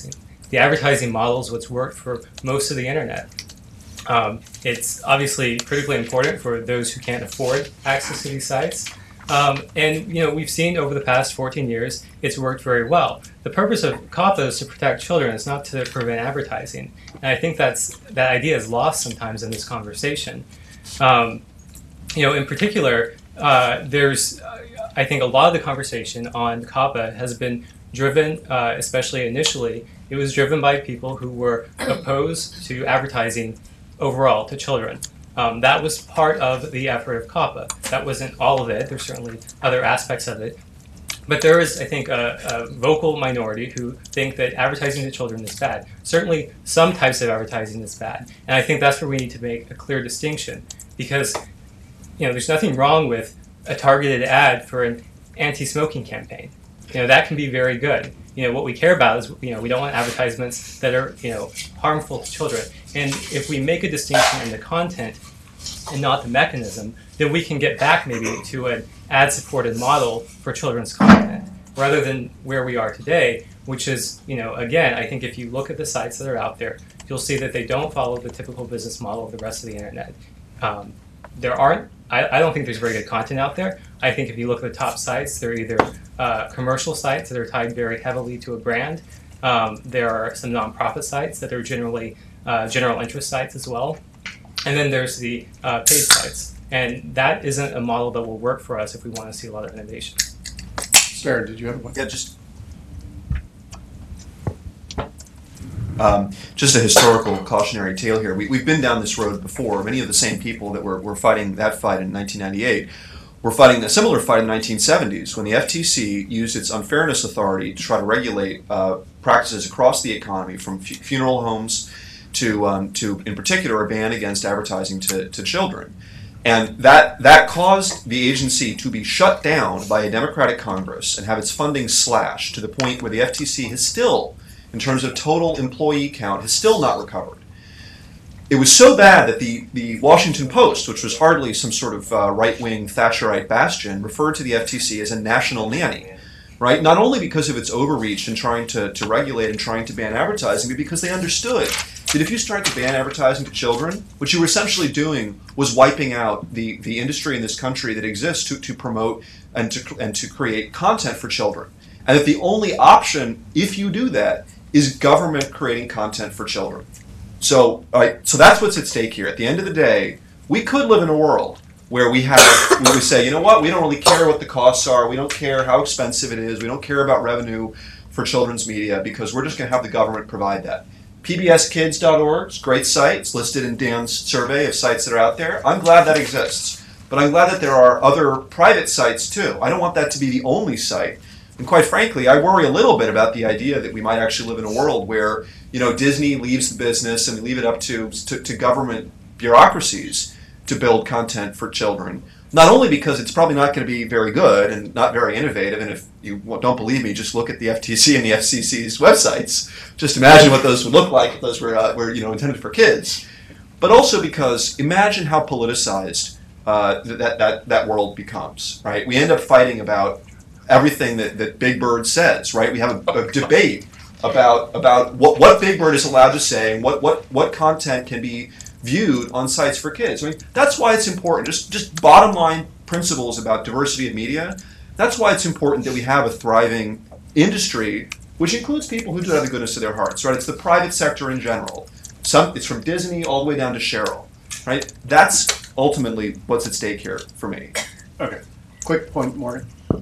the advertising model is what's worked for most of the internet. Um, it's obviously critically important for those who can't afford access to these sites. Um, and, you know, we've seen over the past fourteen years, it's worked very well. The purpose of COPPA is to protect children. It's not to prevent advertising. And I think that's that idea is lost sometimes in this conversation. Um, you know, in particular, uh, there's, uh, I think a lot of the conversation on COPPA has been driven, uh, especially initially, it was driven by people who were opposed to advertising overall to children. Um, that was part of the effort of COPPA. That wasn't all of it. There's certainly other aspects of it. But there is, I think, a, a vocal minority who think that advertising to children is bad. Certainly some types of advertising is bad. And I think that's where we need to make a clear distinction. Because, you know, there's nothing wrong with a targeted ad for an anti-smoking campaign. You know, that can be very good. You know, what we care about is, you know, we don't want advertisements that are, you know, harmful to children. And if we make a distinction in the content and not the mechanism, then we can get back maybe to an ad-supported model for children's content, rather than where we are today, which is, you know, again, I think if you look at the sites that are out there, you'll see that they don't follow the typical business model of the rest of the internet. Um, there aren't, I, I don't think there's very good content out there. I think if you look at the top sites, they're either uh, commercial sites that are tied very heavily to a brand. Um, there are some nonprofit sites that are generally uh, general interest sites as well. And then there's the uh, paid sites. And that isn't a model that will work for us if we want to see a lot of innovation. Sarah, did you have one? Yeah, just um, just a historical cautionary tale here. We, we've been down this road before. Many of the same people that were, were fighting that fight in nineteen ninety-eight were fighting a similar fight in the nineteen seventies when the F T C used its unfairness authority to try to regulate uh, practices across the economy, from fu- funeral homes to, um, to, in particular, a ban against advertising to, to children. And that that caused the agency to be shut down by a Democratic Congress and have its funding slashed to the point where the F T C has still, in terms of total employee count, has still not recovered. It was so bad that the, the Washington Post, which was hardly some sort of uh, right-wing Thatcherite bastion, referred to the F T C as a national nanny, right? Not only because of its overreach in trying to, to regulate and trying to ban advertising, but because they understood that if you start to ban advertising to children, what you were essentially doing was wiping out the, the industry in this country that exists to, to promote and to, and to create content for children. And that the only option, if you do that, is government creating content for children. So, right, so that's what's at stake here. At the end of the day, we could live in a world where we have, where we say, you know what, we don't really care what the costs are, we don't care how expensive it is, we don't care about revenue for children's media, because we're just going to have the government provide that. P B S kids dot org is a great site. It's listed in Dan's survey of sites that are out there. I'm glad that exists. But I'm glad that there are other private sites too. I don't want that to be the only site. And quite frankly, I worry a little bit about the idea that we might actually live in a world where, you know, Disney leaves the business and we leave it up to, to, to government bureaucracies to build content for children. Not only because it's probably not going to be very good and not very innovative, and if you don't believe me, just look at the F T C and the F C C's websites. Just imagine what those would look like if those were, uh, were you know, intended for kids. But also because imagine how politicized uh, that, that, that world becomes, right? We end up fighting about everything that, that Big Bird says, right? We have a, a debate about about what, what Big Bird is allowed to say and what, what, what content can be viewed on sites for kids. I mean, that's why it's important. Just just bottom line principles about diversity of media. That's why it's important that we have a thriving industry, which includes people who do have the goodness of their hearts, right? It's the private sector in general. Some, it's from Disney all the way down to Cheryl, right? That's ultimately what's at stake here for me. Okay. Quick point, Morgan.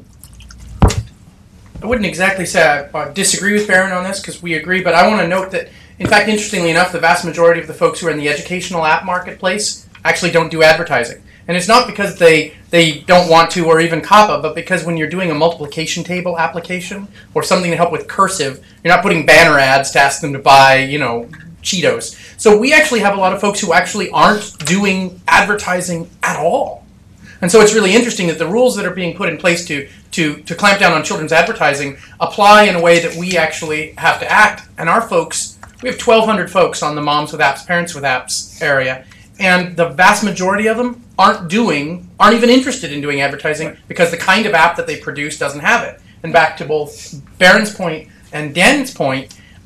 I wouldn't exactly say I uh, disagree with Barron on this, because we agree, but I want to note that, in fact, interestingly enough, the vast majority of the folks who are in the educational app marketplace actually don't do advertising. And it's not because they, they don't want to or even COPPA, but because when you're doing a multiplication table application or something to help with cursive, you're not putting banner ads to ask them to buy, you know, Cheetos. So we actually have a lot of folks who actually aren't doing advertising at all. And so it's really interesting that the rules that are being put in place to, to, to clamp down on children's advertising apply in a way that we actually have to act. And our folks, we have twelve hundred folks on the Moms with Apps, Parents with Apps area, and the vast majority of them aren't doing, aren't even interested in doing advertising because the kind of app that they produce doesn't have it. And back to both Barron's point and Dan's point,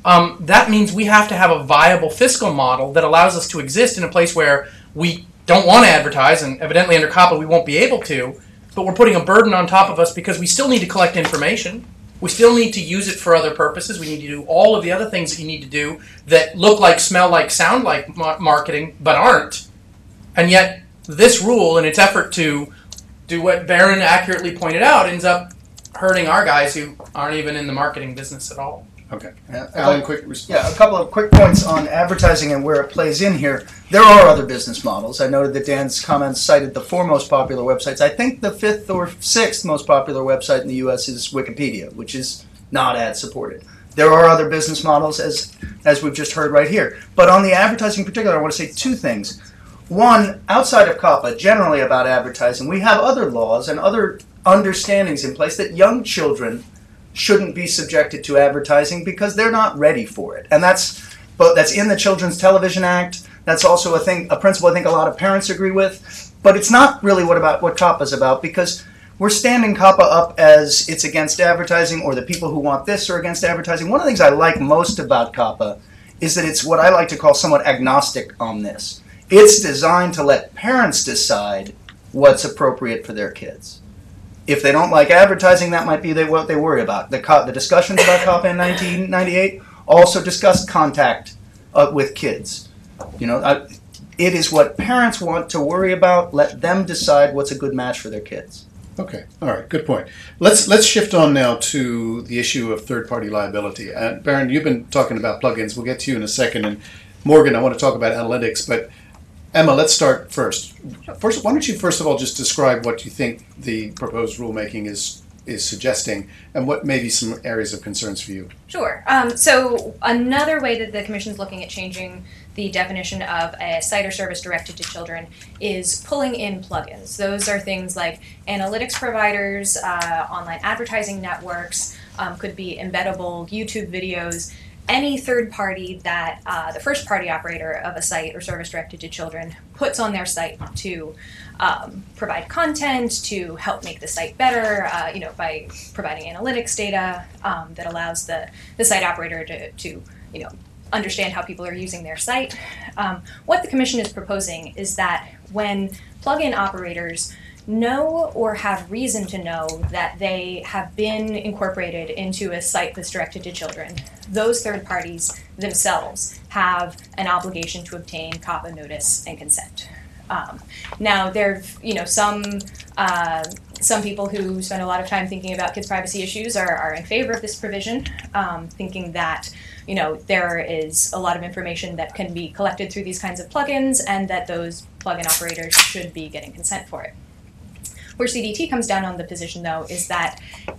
um, that means we have to have a viable fiscal model that allows us to exist in a place where we don't want to advertise, and evidently under COPPA we won't be able to, but we're putting a burden on top of us because we still need to collect information. We still need to use it for other purposes. We need to do all of the other things that you need to do that look like, smell like, sound like ma- marketing, but aren't. And yet, this rule, in its effort to do what Barron accurately pointed out, ends up hurting our guys who aren't even in the marketing business at all. Okay. Uh, Alan, quick response. Yeah, a couple of quick points on advertising and where it plays in here. There are other business models. I noted that Dan's comments cited the four most popular websites. I think the fifth or sixth most popular website in the U S is Wikipedia, which is not ad supported. There are other business models, as as we've just heard right here. But on the advertising in particular, I want to say two things. One, outside of COPPA, generally about advertising, we have other laws and other understandings in place that young children shouldn't be subjected to advertising because they're not ready for it. And that's but that's in the Children's Television Act. That's also a thing, a principle I think a lot of parents agree with. But it's not really what about what COPPA is about, because we're standing COPPA up as it's against advertising, or the people who want this are against advertising. One of the things I like most about COPPA is that it's what I like to call somewhat agnostic on this. It's designed to let parents decide what's appropriate for their kids. If they don't like advertising, that might be they, what they worry about. The, co- the discussions about COPPA in nineteen ninety-eight also discussed contact uh, with kids. You know, I, it is what parents want to worry about. Let them decide what's a good match for their kids. Okay, all right, good point. Let's let's shift on now to the issue of third-party liability. Uh, Barron, you've been talking about plugins. We'll get to you in a second. And Morgan, I want to talk about analytics, but Emma, let's start first. First, why don't you first of all just describe what you think the proposed rulemaking is is suggesting, and what may be some areas of concerns for you? Sure. Um, so another way that the Commission is looking at changing the definition of a site or service directed to children is pulling in plugins. Those are things like analytics providers, uh, online advertising networks, um, could be embeddable YouTube videos, any third party that uh, the first party operator of a site or service directed to children puts on their site to um, provide content, to help make the site better, uh, you know, by providing analytics data um, that allows the, the site operator to, to, you know, understand how people are using their site. Um, what the Commission is proposing is that when plugin operators know or have reason to know that they have been incorporated into a site that's directed to children, those third parties themselves have an obligation to obtain COPPA notice and consent. Um, now, there, you know, some uh, some people who spend a lot of time thinking about kids' privacy issues are, are in favor of this provision, um, thinking that, you know, there is a lot of information that can be collected through these kinds of plugins, and that those plugin operators should be getting consent for it. Where C D T comes down on the position, though, is that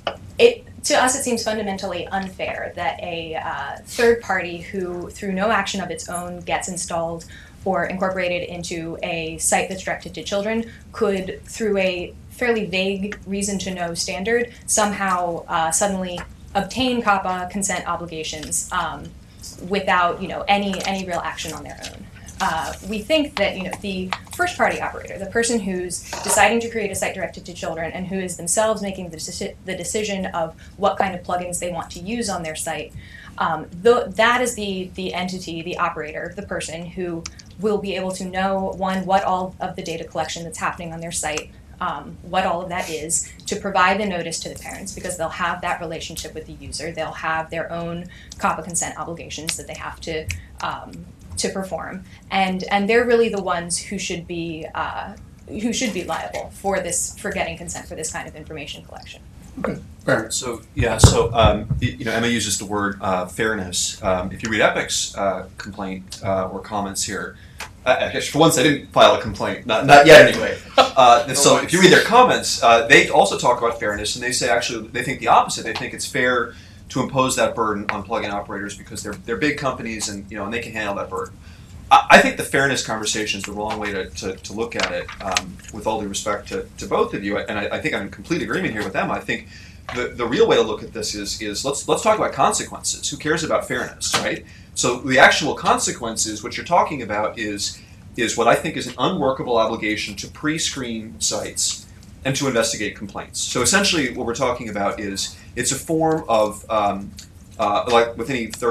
it, to us, it seems fundamentally unfair that a uh, third party who, through no action of its own, gets installed or incorporated into a site that's directed to children could, through a fairly vague reason to know standard, somehow uh, suddenly obtain COPPA consent obligations um, without, you know, any any real action on their own. Uh, we think that, you know, the first party operator, the person who's deciding to create a site directed to children and who is themselves making the, deci- the decision of what kind of plugins they want to use on their site, um, th- that is the, the entity, the operator, the person who will be able to know, one, what all of the data collection that's happening on their site, um, what all of that is, to provide the notice to the parents, because they'll have that relationship with the user. They'll have their own COPPA consent obligations that they have to um, to perform, and and they're really the ones who should be uh, who should be liable for this, for getting consent for this kind of information collection. Okay, Barron. So yeah, so um, y- you know, Emma uses the word uh, fairness. Um, if you read Epic's uh, complaint uh, or comments here, uh, I guess for once I didn't file a complaint, not not yet anyway. Uh, and so if you read their comments, uh, they also talk about fairness, and they say actually they think the opposite. They think it's fair to impose that burden on plugin operators because they're they're big companies, and you know, and they can handle that burden. I, I think the fairness conversation is the wrong way to, to, to look at it. Um, with all due respect to, to both of you, and I, I think I'm in complete agreement here with Emma. I think the, the real way to look at this is is let's let's talk about consequences. Who cares about fairness, right? So the actual consequences, what you're talking about, is is what I think is an unworkable obligation to pre-screen sites and to investigate complaints. So essentially what we're talking about is it's a form of, um, uh, like with any third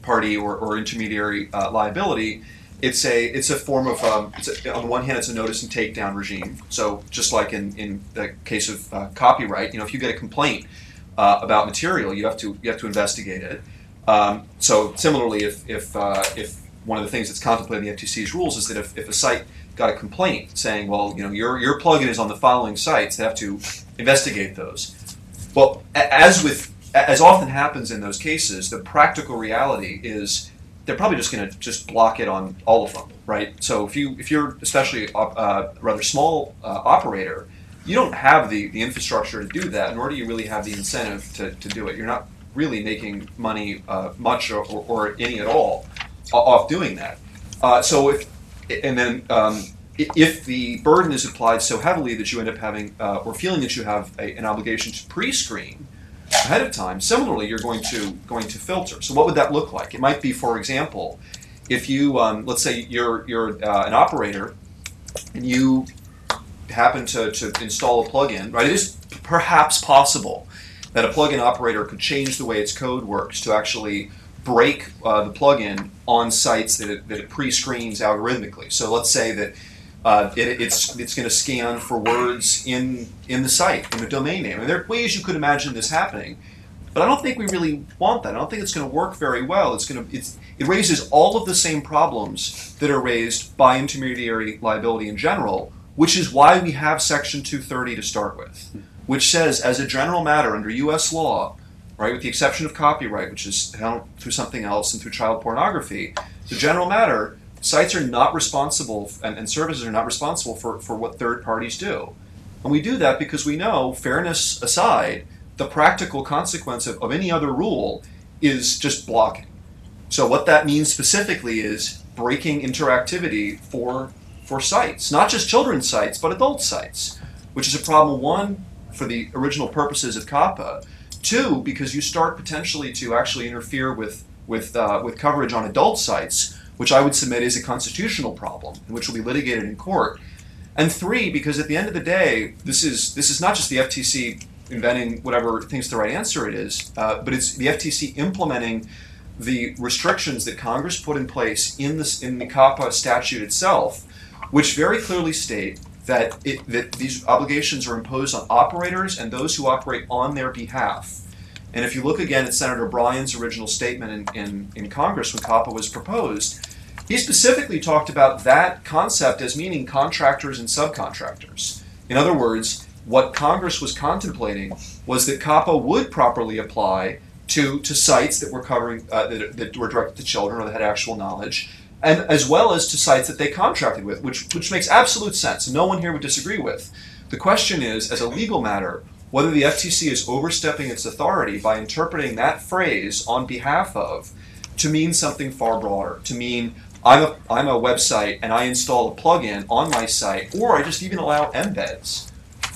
party or, or intermediary uh, liability, it's a it's a form of um, it's a, on the one hand it's a notice and takedown regime. So just like in, in the case of uh, copyright, you know, if you get a complaint uh, about material, you have to you have to investigate it. Um, so similarly, if if uh, if one of the things that's contemplated in the F T C's rules is that if, if a site got a complaint saying, well, you know, your your plugin is on the following sites, they have to investigate those. Well, as with as often happens in those cases, the practical reality is they're probably just going to just block it on all of them, right? So if you if you're especially a uh, rather small uh, operator, you don't have the, the infrastructure to do that, nor do you really have the incentive to, to do it. You're not really making money uh, much or, or, or any at all off doing that. Uh, so if and then um, if the burden is applied so heavily that you end up having uh, or feeling that you have a, an obligation to pre-screen ahead of time, similarly you're going to going to filter. So what would that look like? It might be, for example, if you um, let's say you're you're uh, an operator and you happen to, to install a plugin, right? It is perhaps possible that a plugin operator could change the way its code works to actually break uh, the plugin on sites that it, that it pre-screens algorithmically. So let's say that uh, it, it's it's going to scan for words in in the site, in the domain name. And there are ways you could imagine this happening, but I don't think we really want that. I don't think it's going to work very well. It's going to it's it raises all of the same problems that are raised by intermediary liability in general, which is why we have Section two thirty to start with, which says, as a general matter under U S law, right, with the exception of copyright, which is held through something else and through child pornography, the general matter, sites are not responsible and, and services are not responsible for, for what third parties do. And we do that because we know, fairness aside, the practical consequence of, of any other rule is just blocking. So what that means specifically is breaking interactivity for for sites, not just children's sites, but adult sites, which is a problem, one, for the original purposes of COPPA, two, because you start potentially to actually interfere with with uh, with coverage on adult sites, which I would submit is a constitutional problem, and which will be litigated in court, and three, because at the end of the day, this is this is not just the F T C inventing whatever thinks the right answer it is, uh, but it's the F T C implementing the restrictions that Congress put in place in this in the COPPA statute itself, which very clearly state that it, that these obligations are imposed on operators and those who operate on their behalf. And if you look again at Senator Bryan's original statement in, in, in Congress when COPPA was proposed, he specifically talked about that concept as meaning contractors and subcontractors. In other words, what Congress was contemplating was that COPPA would properly apply to, to sites that were covering uh, that, that were directed to children or that had actual knowledge, and as well as to sites that they contracted with, which which makes absolute sense, and no one here would disagree with. The question is, as a legal matter, whether the F T C is overstepping its authority by interpreting that phrase on behalf of to mean something far broader, to mean I'm a, I'm a website and I install a plugin on my site, or I just even allow embeds.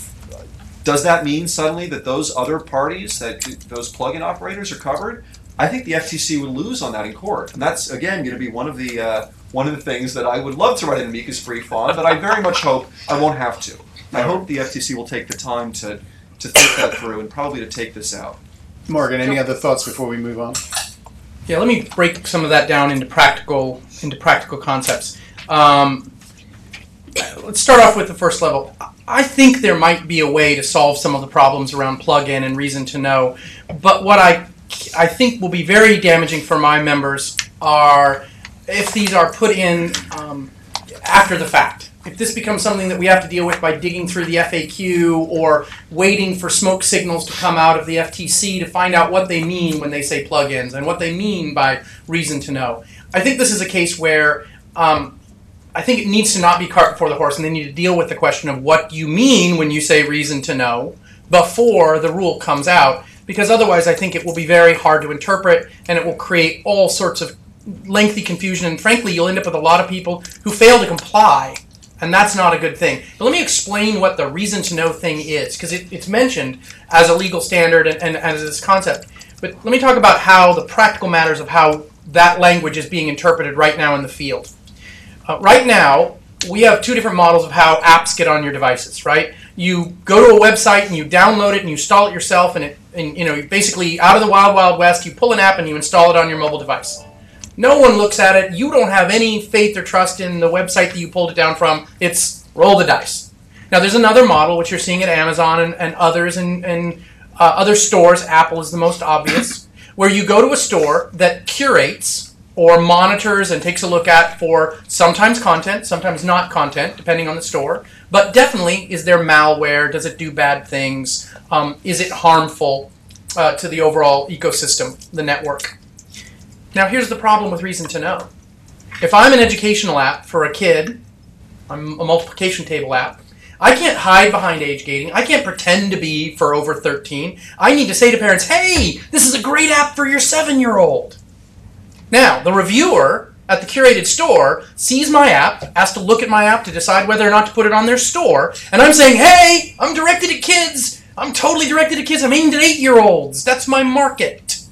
Does that mean suddenly that those other parties, that those plugin operators are covered? I think the F T C would lose on that in court, and that's again going to be one of the uh, one of the things that I would love to write an amicus brief on, but I very much hope I won't have to. I hope the F T C will take the time to to think that through and probably to take this out. Morgan, any other thoughts before we move on? Yeah, let me break some of that down into practical into practical concepts. Um, let's start off with the first level. I think there might be a way to solve some of the problems around plugin and reason to know, but what I I think will be very damaging for my members are if these are put in um, after the fact. If this becomes something that we have to deal with by digging through the F A Q or waiting for smoke signals to come out of the F T C to find out what they mean when they say plugins and what they mean by reason to know. I think this is a case where um, I think it needs to not be cart before the horse, and they need to deal with the question of what you mean when you say reason to know before the rule comes out. Because otherwise I think it will be very hard to interpret, and it will create all sorts of lengthy confusion, and frankly you'll end up with a lot of people who fail to comply, and that's not a good thing. But let me explain what the reason to know thing is, because it, it's mentioned as a legal standard and, and as this concept. But let me talk about how the practical matters of how that language is being interpreted right now in the field. Uh, right now, we have two different models of how apps get on your devices, right? You go to a website and you download it and you install it yourself, and it, and you know, basically out of the wild, wild west, you pull an app and you install it on your mobile device. No one looks at it. You don't have any faith or trust in the website that you pulled it down from. It's roll the dice. Now, there's another model, which you're seeing at Amazon and, and others and, and uh, other stores. Apple is the most obvious, where you go to a store that curates or monitors and takes a look at for sometimes content, sometimes not content, depending on the store. But definitely, is there malware? Does it do bad things? Um, is it harmful uh, to the overall ecosystem, the network? Now, here's the problem with Reason to Know. If I'm an educational app for a kid, I'm a multiplication table app, I can't hide behind age gating. I can't pretend to be for over thirteen. I need to say to parents, hey, this is a great app for your seven-year-old. Now, the reviewer at the curated store sees my app, has to look at my app to decide whether or not to put it on their store, and I'm saying, hey, I'm directed at kids. I'm totally directed at kids. I'm aimed at eight-year-olds. That's my market.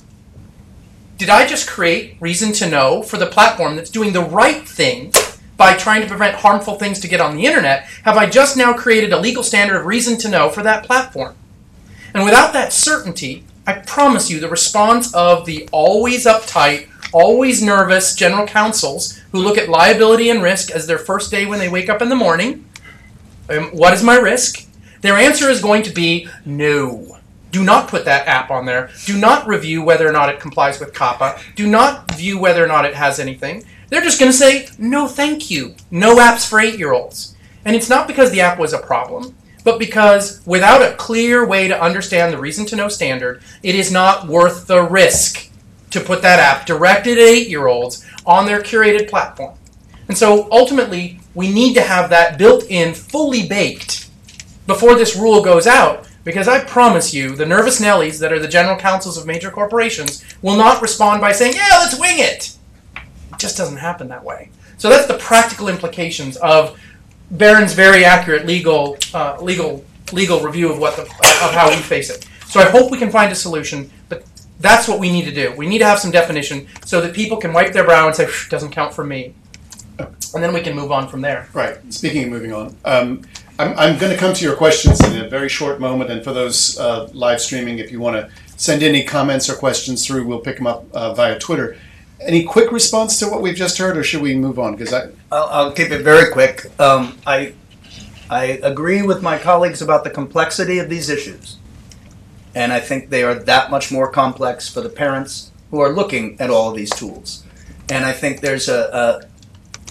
Did I just create Reason to Know for the platform that's doing the right thing by trying to prevent harmful things to get on the internet? Have I just now created a legal standard of Reason to Know for that platform? And without that certainty, I promise you the response of the always uptight, always nervous general counsels who look at liability and risk as their first day when they wake up in the morning, um, what is my risk? Their answer is going to be no. Do not put that app on there. Do not review whether or not it complies with COPPA. Do not view whether or not it has anything. They're just going to say, no thank you. No apps for eight-year-olds. And it's not because the app was a problem, but because without a clear way to understand the Reason to Know standard, it is not worth the risk to put that app directed at eight-year-olds on their curated platform. And so ultimately, we need to have that built in, fully baked, before this rule goes out, because I promise you, the nervous Nellies that are the general counsels of major corporations will not respond by saying, yeah, let's wing it. It just doesn't happen that way. So that's the practical implications of Barron's very accurate legal uh, legal legal review of what the, of how we face it. So I hope we can find a solution, but that's what we need to do. We need to have some definition so that people can wipe their brow and say, doesn't count for me. And then we can move on from there. Right. Speaking of moving on, um, I'm, I'm going to come to your questions in a very short moment, and for those uh, live streaming, if you want to send any comments or questions through, we'll pick them up uh, via Twitter. Any quick response to what we've just heard, or should we move on? Because I, I'll, I'll keep it very quick. Um, I, I agree with my colleagues about the complexity of these issues, and I think they are that much more complex for the parents who are looking at all of these tools. And I think there's a, a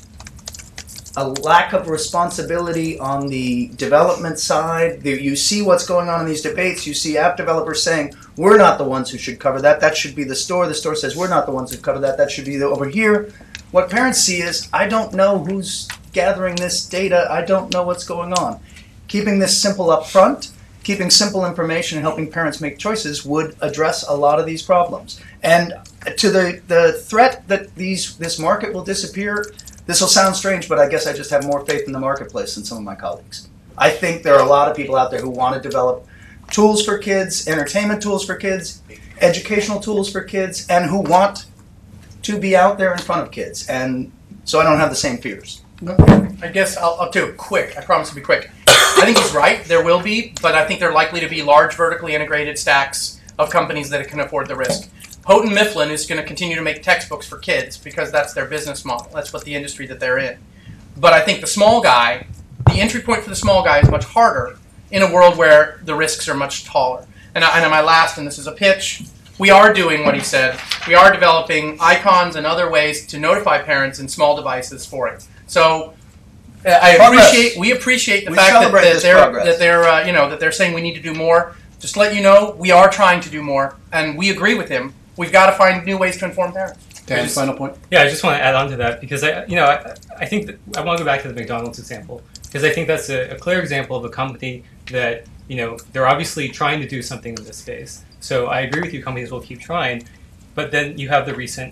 a lack of responsibility on the development side. You see what's going on in these debates. You see app developers saying, we're not the ones who should cover that. That should be the store. The store says, we're not the ones who cover that. That should be the, over here. What parents see is, I don't know who's gathering this data. I don't know what's going on. Keeping this simple up front, keeping simple information and helping parents make choices would address a lot of these problems. And to the, the threat that these this market will disappear, this will sound strange, but I guess I just have more faith in the marketplace than some of my colleagues. I think there are a lot of people out there who want to develop tools for kids, entertainment tools for kids, educational tools for kids, and who want to be out there in front of kids. And so I don't have the same fears. I guess I'll, I'll do it quick. I promise to be quick. I think he's right. There will be, but I think there are likely to be large vertically integrated stacks of companies that can afford the risk. Houghton Mifflin is going to continue to make textbooks for kids because that's their business model. That's what the industry that they're in. But I think the small guy, the entry point for the small guy is much harder in a world where the risks are much taller. And, I, and my last, and this is a pitch, we are doing what he said. We are developing icons and other ways to notify parents in small devices for it. So uh, I Progress. appreciate we appreciate the We fact that, celebrate that this they're progress. that they're uh, you know that they're saying we need to do more. Just to let you know, we are trying to do more, and we agree with him. We've got to find new ways to inform parents. Dan's final point? Yeah, I just want to add on to that because I, you know, I, I think that I want to go back to the McDonald's example because I think that's a, a clear example of a company that, you know, they're obviously trying to do something in this space. So I agree with you, companies will keep trying, but then you have the recent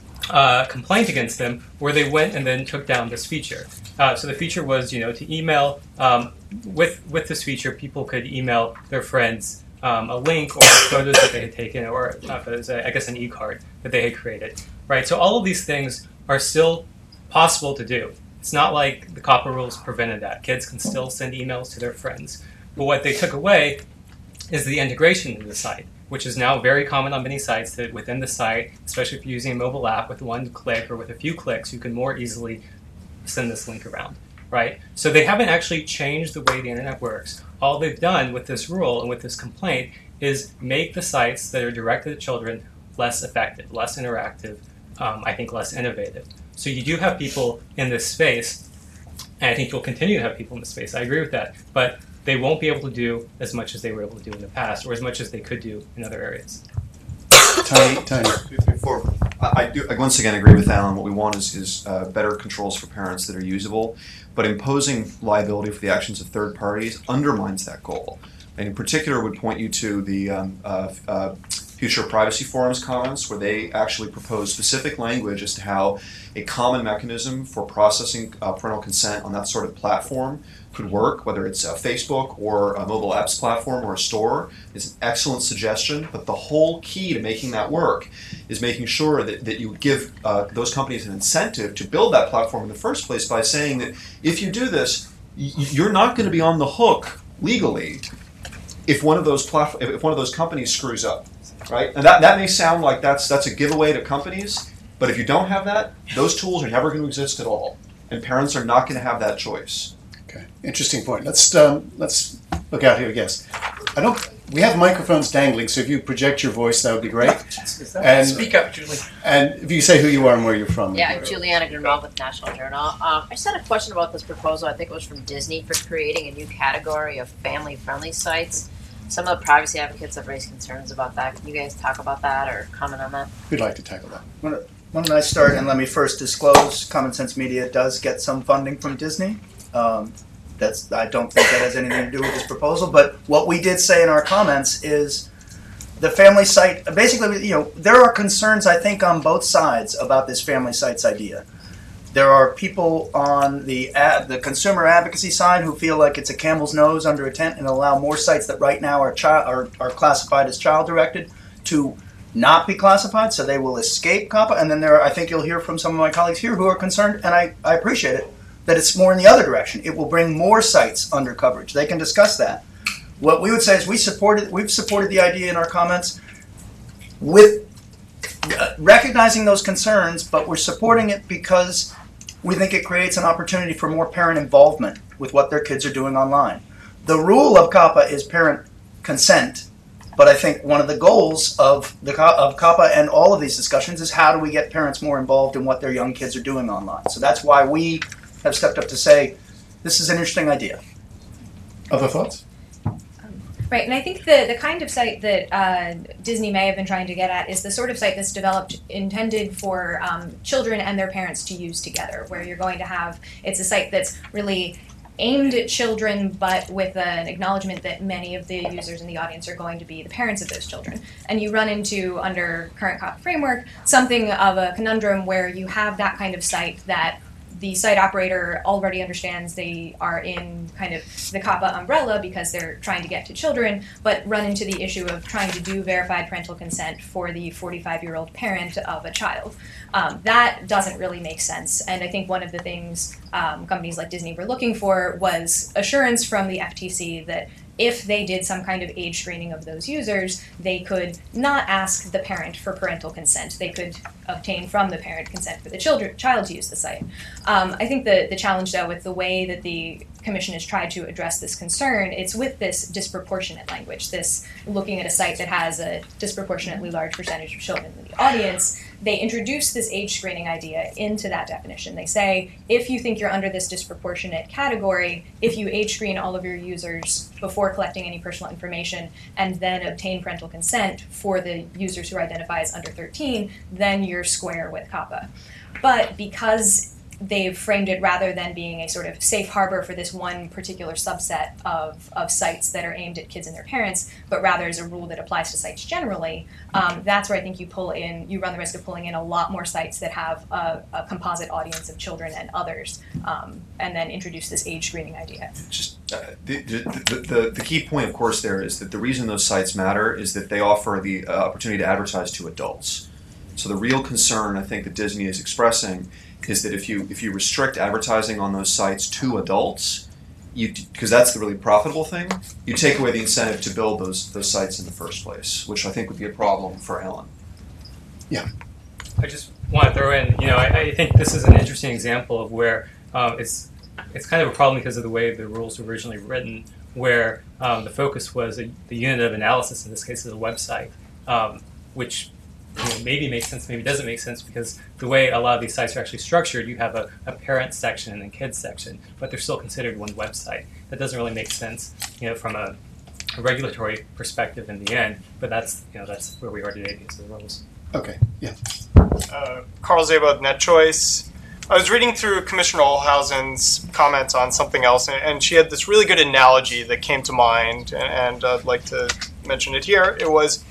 uh, complaint against them where they went and then took down this feature. Uh, so the feature was, you know, to email um, with with this feature, people could email their friends Um, a link or photos that they had taken, or not photos, I guess an e-card that they had created, right? So all of these things are still possible to do. It's not like the COPPA rules prevented that. Kids can still send emails to their friends. But what they took away is the integration into the site. which is now very common on many sites, that within the site, especially if you're using a mobile app, with one click or with a few clicks, you can more easily send this link around, right? So they haven't actually changed the way the internet works. All they've done with this rule and with this complaint is make the sites that are directed at children less effective, less interactive, um, I think less innovative. So you do have people in this space, and I think you'll continue to have people in this space. I agree with that. But they won't be able to do as much as they were able to do in the past, or as much as they could do in other areas. Tiny, tiny. Before, I, I do I once again agree with Alan. What we want is, is uh, better controls for parents that are usable, but imposing liability for the actions of third parties undermines that goal. And in particular, would point you to the um, uh, uh, Future Privacy Forum's comments, where they actually propose specific language as to how a common mechanism for processing uh, parental consent on that sort of platform could work, whether it's a Facebook or a mobile apps platform or a store, is an excellent suggestion. But the whole key to making that work is making sure that, that you give uh, those companies an incentive to build that platform in the first place by saying that if you do this, y- you're not going to be on the hook legally if one of those platform, if one of those companies screws up. Right, and that, that may sound like that's that's a giveaway to companies, but if you don't have that, those tools are never going to exist at all, and parents are not going to have that choice. Okay, interesting point. Let's um, let's look out here. Yes, I don't. We have microphones dangling, so if you project your voice, that would be great. And Speak up, Julie. and if you say who you are and where you're from. Yeah, I'm Juliana Grunwald with National Journal. Um, I just had a question about this proposal. I think it was from Disney for creating a new category of family-friendly sites. Some of the privacy advocates have raised concerns about that. Can you guys talk about that or comment on that? Who'd like to tackle that? Why don't- why don't I start, and let me first disclose, Common Sense Media does get some funding from Disney. Um, that's I don't think that has anything to do with this proposal, but what we did say in our comments is the family site, basically, you know, there are concerns, I think, on both sides about this family sites idea. There are people on the ad, the consumer advocacy side who feel like it's a camel's nose under a tent and allow more sites that right now are child are, are classified as child directed to not be classified, so they will escape COPPA. And then there are, I think you'll hear from some of my colleagues here who are concerned, and I, I appreciate it, that it's more in the other direction. It will bring more sites under coverage. They can discuss that. What we would say is we supported we've supported the idea in our comments with uh, recognizing those concerns, but we're supporting it because we think it creates an opportunity for more parent involvement with what their kids are doing online. The rule of COPPA is parent consent, but I think one of the goals of the of COPPA and all of these discussions is how do we get parents more involved in what their young kids are doing online. So that's why we have stepped up to say, this is an interesting idea. Other thoughts? Right, and I think the, the kind of site that uh, Disney may have been trying to get at is the sort of site that's developed, intended for um, children and their parents to use together, where you're going to have, it's a site that's really aimed at children, but with an acknowledgement that many of the users in the audience are going to be the parents of those children. And you run into, under current COPPA framework, something of a conundrum where you have that kind of site that the site operator already understands they are in kind of the COPPA umbrella because they're trying to get to children, but run into the issue of trying to do verified parental consent for the forty-five-year-old parent of a child. Um, that doesn't really make sense, and I think one of the things um, companies like Disney were looking for was assurance from the F T C that if they did some kind of age screening of those users, they could not ask the parent for parental consent. They could obtain from the parent consent for the children, child to use the site. Um, I think the, the challenge, though, with the way that the Commission has tried to address this concern, it's with this disproportionate language, this looking at a site that has a disproportionately large percentage of children in the audience. They introduce this age screening idea into that definition. They say, if you think you're under this disproportionate category, if you age screen all of your users before collecting any personal information and then obtain parental consent for the users who identify as under thirteen, then you're square with COPPA. But because they've framed it rather than being a sort of safe harbor for this one particular subset of, of sites that are aimed at kids and their parents, but rather as a rule that applies to sites generally, um, that's where I think you pull in, you run the risk of pulling in a lot more sites that have a, a composite audience of children and others, um, and then introduce this age screening idea. Just uh, the, the, the, the key point, of course, there is that the reason those sites matter is that they offer the uh, opportunity to advertise to adults. So the real concern, I think, that Disney is expressing is that if you if you restrict advertising on those sites to adults, you because that's the really profitable thing. You take away the incentive to build those those sites in the first place, which I think would be a problem for Ellen. I just want to throw in, you know, I, I think this is an interesting example of where um, it's it's kind of a problem because of the way the rules were originally written, where um, the focus was a, the unit of analysis, in this case is a website, um, which you know, maybe makes sense, maybe doesn't make sense, because the way a lot of these sites are actually structured, you have a, a parent section and a kids section, but they're still considered one website. That doesn't really make sense, you know, from a, a regulatory perspective in the end, but that's, you know, that's where we are today because of the rules. Okay, yeah. Uh, Carl Zaba of NetChoice. I was reading through Commissioner Olhausen's comments on something else, and, and she had this really good analogy that came to mind, and, and I'd like to mention it here. It was,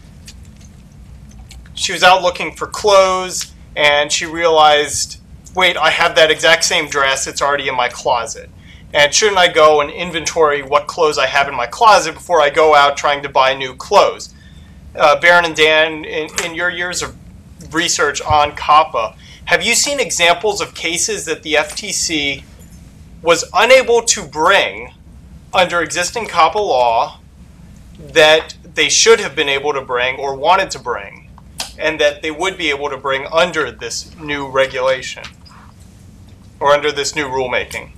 she was out looking for clothes, and she realized, wait, I have that exact same dress, it's already in my closet. And shouldn't I go and inventory what clothes I have in my closet before I go out trying to buy new clothes? Uh, Baron and Dan, in, in your years of research on COPPA, have you seen examples of cases that the F T C was unable to bring under existing COPPA law that they should have been able to bring or wanted to bring, and that they would be able to bring under this new regulation or under this new rulemaking?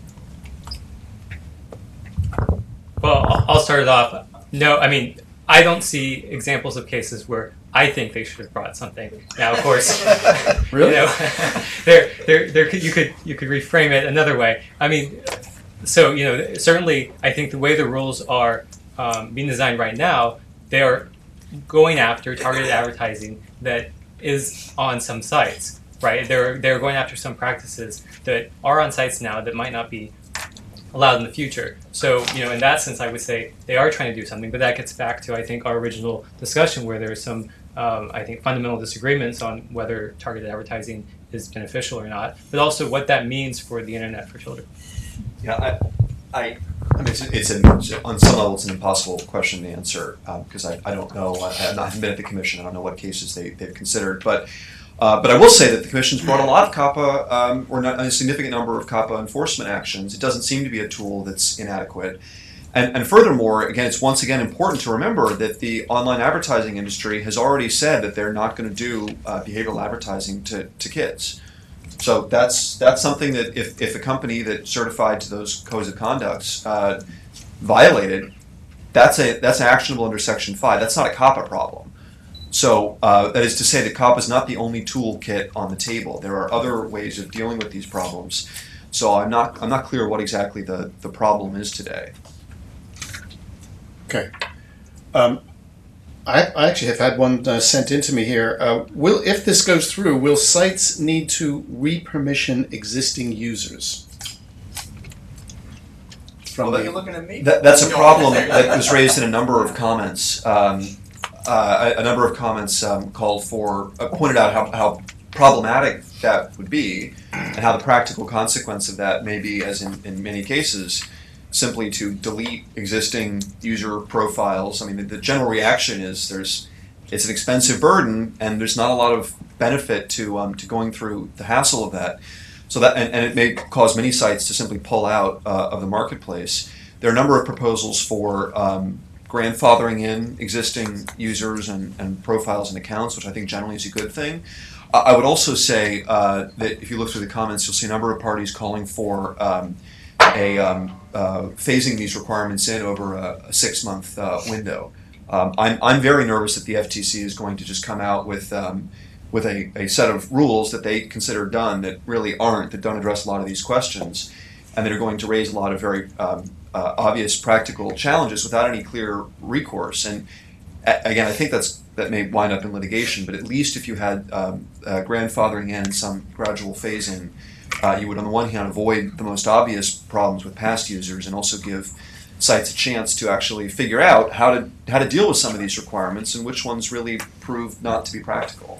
Well, I'll start it off. No, I mean, I don't see examples of cases where I think they should have brought something. Now, of course, Really? you know, there, there, there. Could, you could, you could reframe it another way. I mean, so you know, certainly, I think the way the rules are um, being designed right now, they are going after targeted advertising that is on some sites, right? They're they're going after some practices that are on sites now that might not be allowed in the future. So, you know, in that sense, I would say they are trying to do something, but that gets back to, I think, our original discussion where there are some, um, I think, fundamental disagreements on whether targeted advertising is beneficial or not, but also what that means for the internet for children. Yeah, I, I, I mean, it's, it's an, on some level, it's an impossible question to answer because um, I, I don't know. I haven't been at the commission. I don't know what cases they, they've considered, but Uh, but I will say that the Commission's brought a lot of COPPA, um, or not, a significant number of COPPA enforcement actions. It doesn't seem to be a tool that's inadequate. And, and furthermore, again, it's once again important to remember that the online advertising industry has already said that they're not going to do uh, behavioral advertising to, to kids. So that's that's something that if, if a company that's certified to those codes of conduct uh, violated, that's a that's actionable under Section five. That's not a COPPA problem. So uh, that is to say that COPPA is not the only toolkit on the table. There are other ways of dealing with these problems. So I'm not I'm not clear what exactly the, the problem is today. Okay. Um, I, I actually have had one uh, sent in to me here. Uh, will if this goes through, will sites need to re-permission existing users? From Well, the- looking at me? That, that's a problem that was raised in a number of comments. Um, uh, a, a number of comments um, called for, uh, pointed out how, how problematic that would be and how the practical consequence of that may be, as in, in many cases, simply to delete existing user profiles. I mean, the, the general reaction is there's it's an expensive burden and there's not a lot of benefit to um, to going through the hassle of that. So that and, and it may cause many sites to simply pull out uh, of the marketplace. There are a number of proposals for um, grandfathering in existing users and, and profiles and accounts, which I think generally is a good thing. Uh, I would also say uh, that if you look through the comments, you'll see a number of parties calling for um, a um, uh, phasing these requirements in over a, a six-month uh, window. Um, I'm, I'm very nervous that the F T C is going to just come out with um, with a, a set of rules that they consider done that really aren't, that don't address a lot of these questions, and that are going to raise a lot of very um, uh, obvious practical challenges without any clear recourse. And a- again, I think that's that may wind up in litigation, but at least if you had um, uh, grandfathering in and some gradual phasing, uh, you would on the one hand avoid the most obvious problems with past users and also give sites a chance to actually figure out how to how to deal with some of these requirements and which ones really prove not to be practical.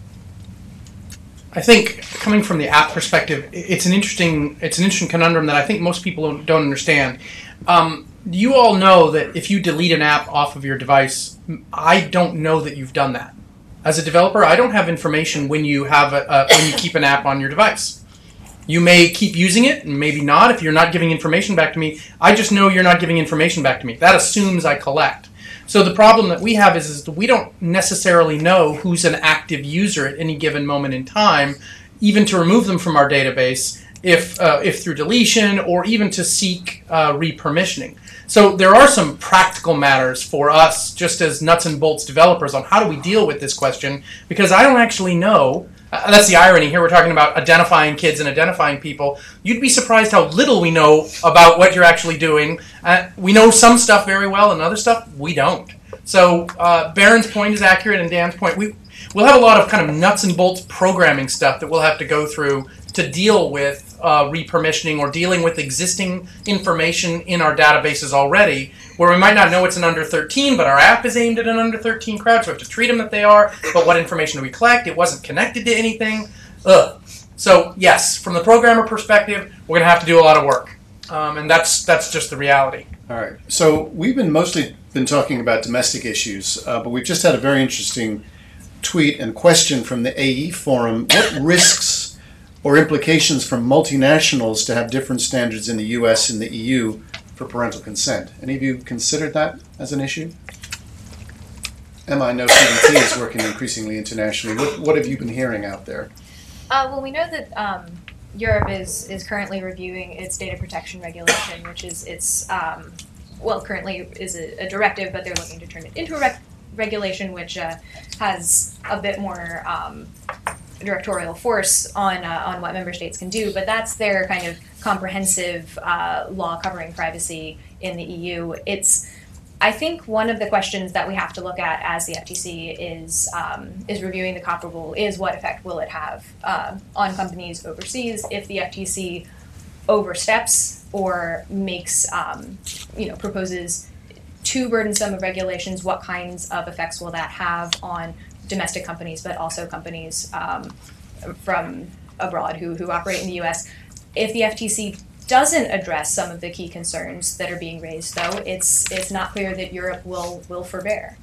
I think coming from the app perspective, it's an interesting it's an interesting conundrum that I think most people don't, don't understand. Um, you all know that if you delete an app off of your device, I don't know that you've done that. As a developer, I don't have information when you have a, a when you keep an app on your device. You may keep using it, and maybe not if you're not giving information back to me. I just know you're not giving information back to me. That assumes I collect. So the problem that we have is, is that we don't necessarily know who's an active user at any given moment in time, even to remove them from our database, if uh, if through deletion or even to seek uh, re-permissioning. So there are some practical matters for us, just as nuts and bolts developers, on how do we deal with this question, because I don't actually know. Uh, that's the irony here. We're talking about identifying kids and identifying people. You'd be surprised how little we know about what you're actually doing. Uh, we know some stuff very well, and other stuff we don't. So uh, Baron's point is accurate, and Dan's point, we, we'll have a lot of kind of nuts and bolts programming stuff that we'll have to go through to deal with uh, re-permissioning or dealing with existing information in our databases already, where we might not know it's an under thirteen, but our app is aimed at an under thirteen crowd, so we have to treat them that they are, but what information do we collect? It wasn't connected to anything. Ugh. So yes, from the programmer perspective, we're going to have to do a lot of work, um, and that's that's just the reality. All right. So we've been mostly been talking about domestic issues, uh, but we've just had a very interesting tweet and question from the A E forum. What risks or implications for multinationals to have different standards in the U S and the E U for parental consent? Any of you considered that as an issue? Emma, I know C D T is working increasingly internationally. What, what have you been hearing out there? Uh, well, we know that um, Europe is, is currently reviewing its data protection regulation, which is its, um, well, currently is a, a directive, but they're looking to turn it into a rec- regulation, which uh, has a bit more um, directorial force on uh, on what member states can do. But that's their kind of comprehensive uh, law covering privacy in the E U. It's I think one of the questions that we have to look at as the F T C is um, is reviewing the COPPA rule is what effect will it have uh, on companies overseas if the F T C oversteps or makes, um, you know, proposes too burdensome of regulations. What kinds of effects will that have on domestic companies, but also companies um, from abroad who, who operate in the U S? If the F T C doesn't address some of the key concerns that are being raised, though, it's it's not clear that Europe will will forbear.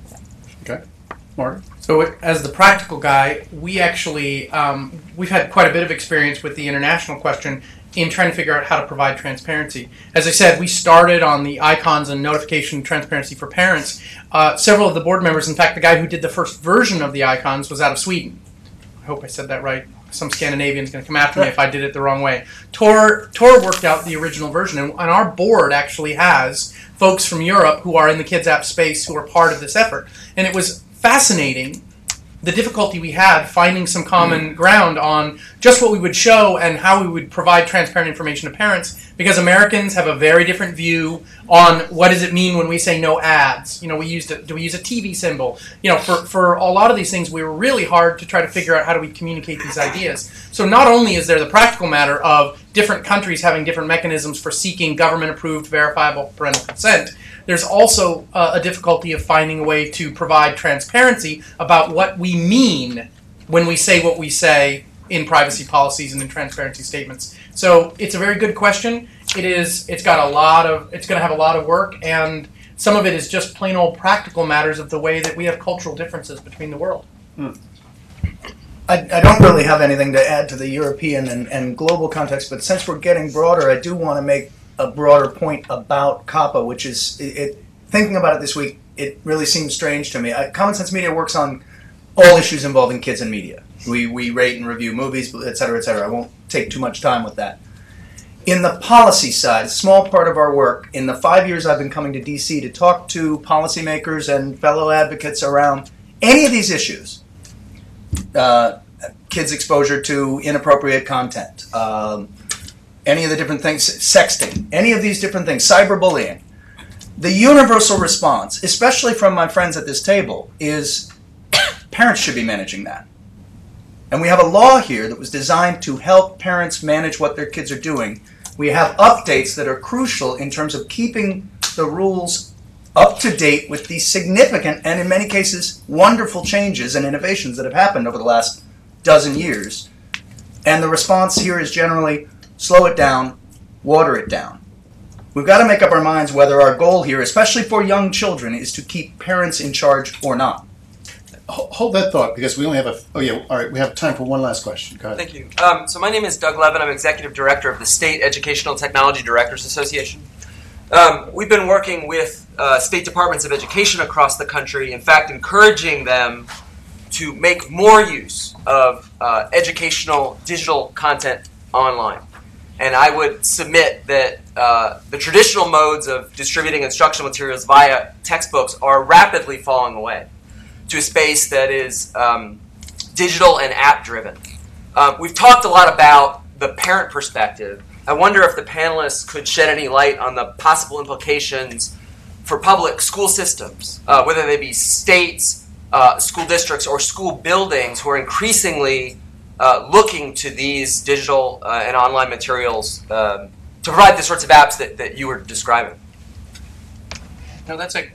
Okay, Mark. So as the practical guy, we actually um, we've had quite a bit of experience with the international question in trying to figure out how to provide transparency. As I said, we started on the icons and notification transparency for parents. Uh, several of the board members, in fact, the guy who did the first version of the icons was out of Sweden. I hope I said that right. Some Scandinavian's going to come after me if I did it the wrong way. Tor Tor worked out the original version, and, and our board actually has folks from Europe who are in the Kids App space who are part of this effort. And it was fascinating, the difficulty we had finding some common ground on just what we would show and how we would provide transparent information to parents, because Americans have a very different view on what does it mean when we say no ads. You know, we used a, do we use a T V symbol? You know, for, for a lot of these things, we were really hard to try to figure out how do we communicate these ideas. So not only is there the practical matter of different countries having different mechanisms for seeking government-approved, verifiable parental consent, there's also uh, a difficulty of finding a way to provide transparency about what we mean when we say what we say in privacy policies and in transparency statements. So it's a very good question. It is. It's got a lot of. It's going to have a lot of work, and some of it is just plain old practical matters of the way that we have cultural differences between the world. Hmm. I, I don't really have anything to add to the European and, and global context, but since we're getting broader, I do want to make a broader point about COPPA, which is, it, it, thinking about it this week, it really seems strange to me. I, Common Sense Media works on all issues involving kids and media. We, we rate and review movies, et cetera, et cetera. I won't take too much time with that. In the policy side, a small part of our work, in the five years I've been coming to D C to talk to policymakers and fellow advocates around any of these issues, uh, kids' exposure to inappropriate content, um, any of the different things, sexting, any of these different things, cyberbullying. The universal response, especially from my friends at this table, is parents should be managing that. And we have a law here that was designed to help parents manage what their kids are doing. We have updates that are crucial in terms of keeping the rules up to date with these significant and in many cases wonderful changes and innovations that have happened over the last dozen years. And the response here is generally slow it down, water it down. We've got to make up our minds whether our goal here, especially for young children, is to keep parents in charge or not. ho- hold that thought because we only have a. Oh yeah, all right. We have time for one last question. Go ahead. Thank you. Um, so my name is Doug Levin. I'm Executive Director of the State Educational Technology Directors Association. Um, we've been working with uh, state departments of education across the country, in fact, encouraging them to make more use of uh, educational digital content online. And I would submit that uh, the traditional modes of distributing instructional materials via textbooks are rapidly falling away to a space that is um, digital and app-driven. Uh, we've talked a lot about the parent perspective. I wonder if the panelists could shed any light on the possible implications for public school systems, uh, whether they be states, uh, school districts, or school buildings who are increasingly uh, looking to these digital uh, and online materials um, to provide the sorts of apps that, that you were describing. No, that's a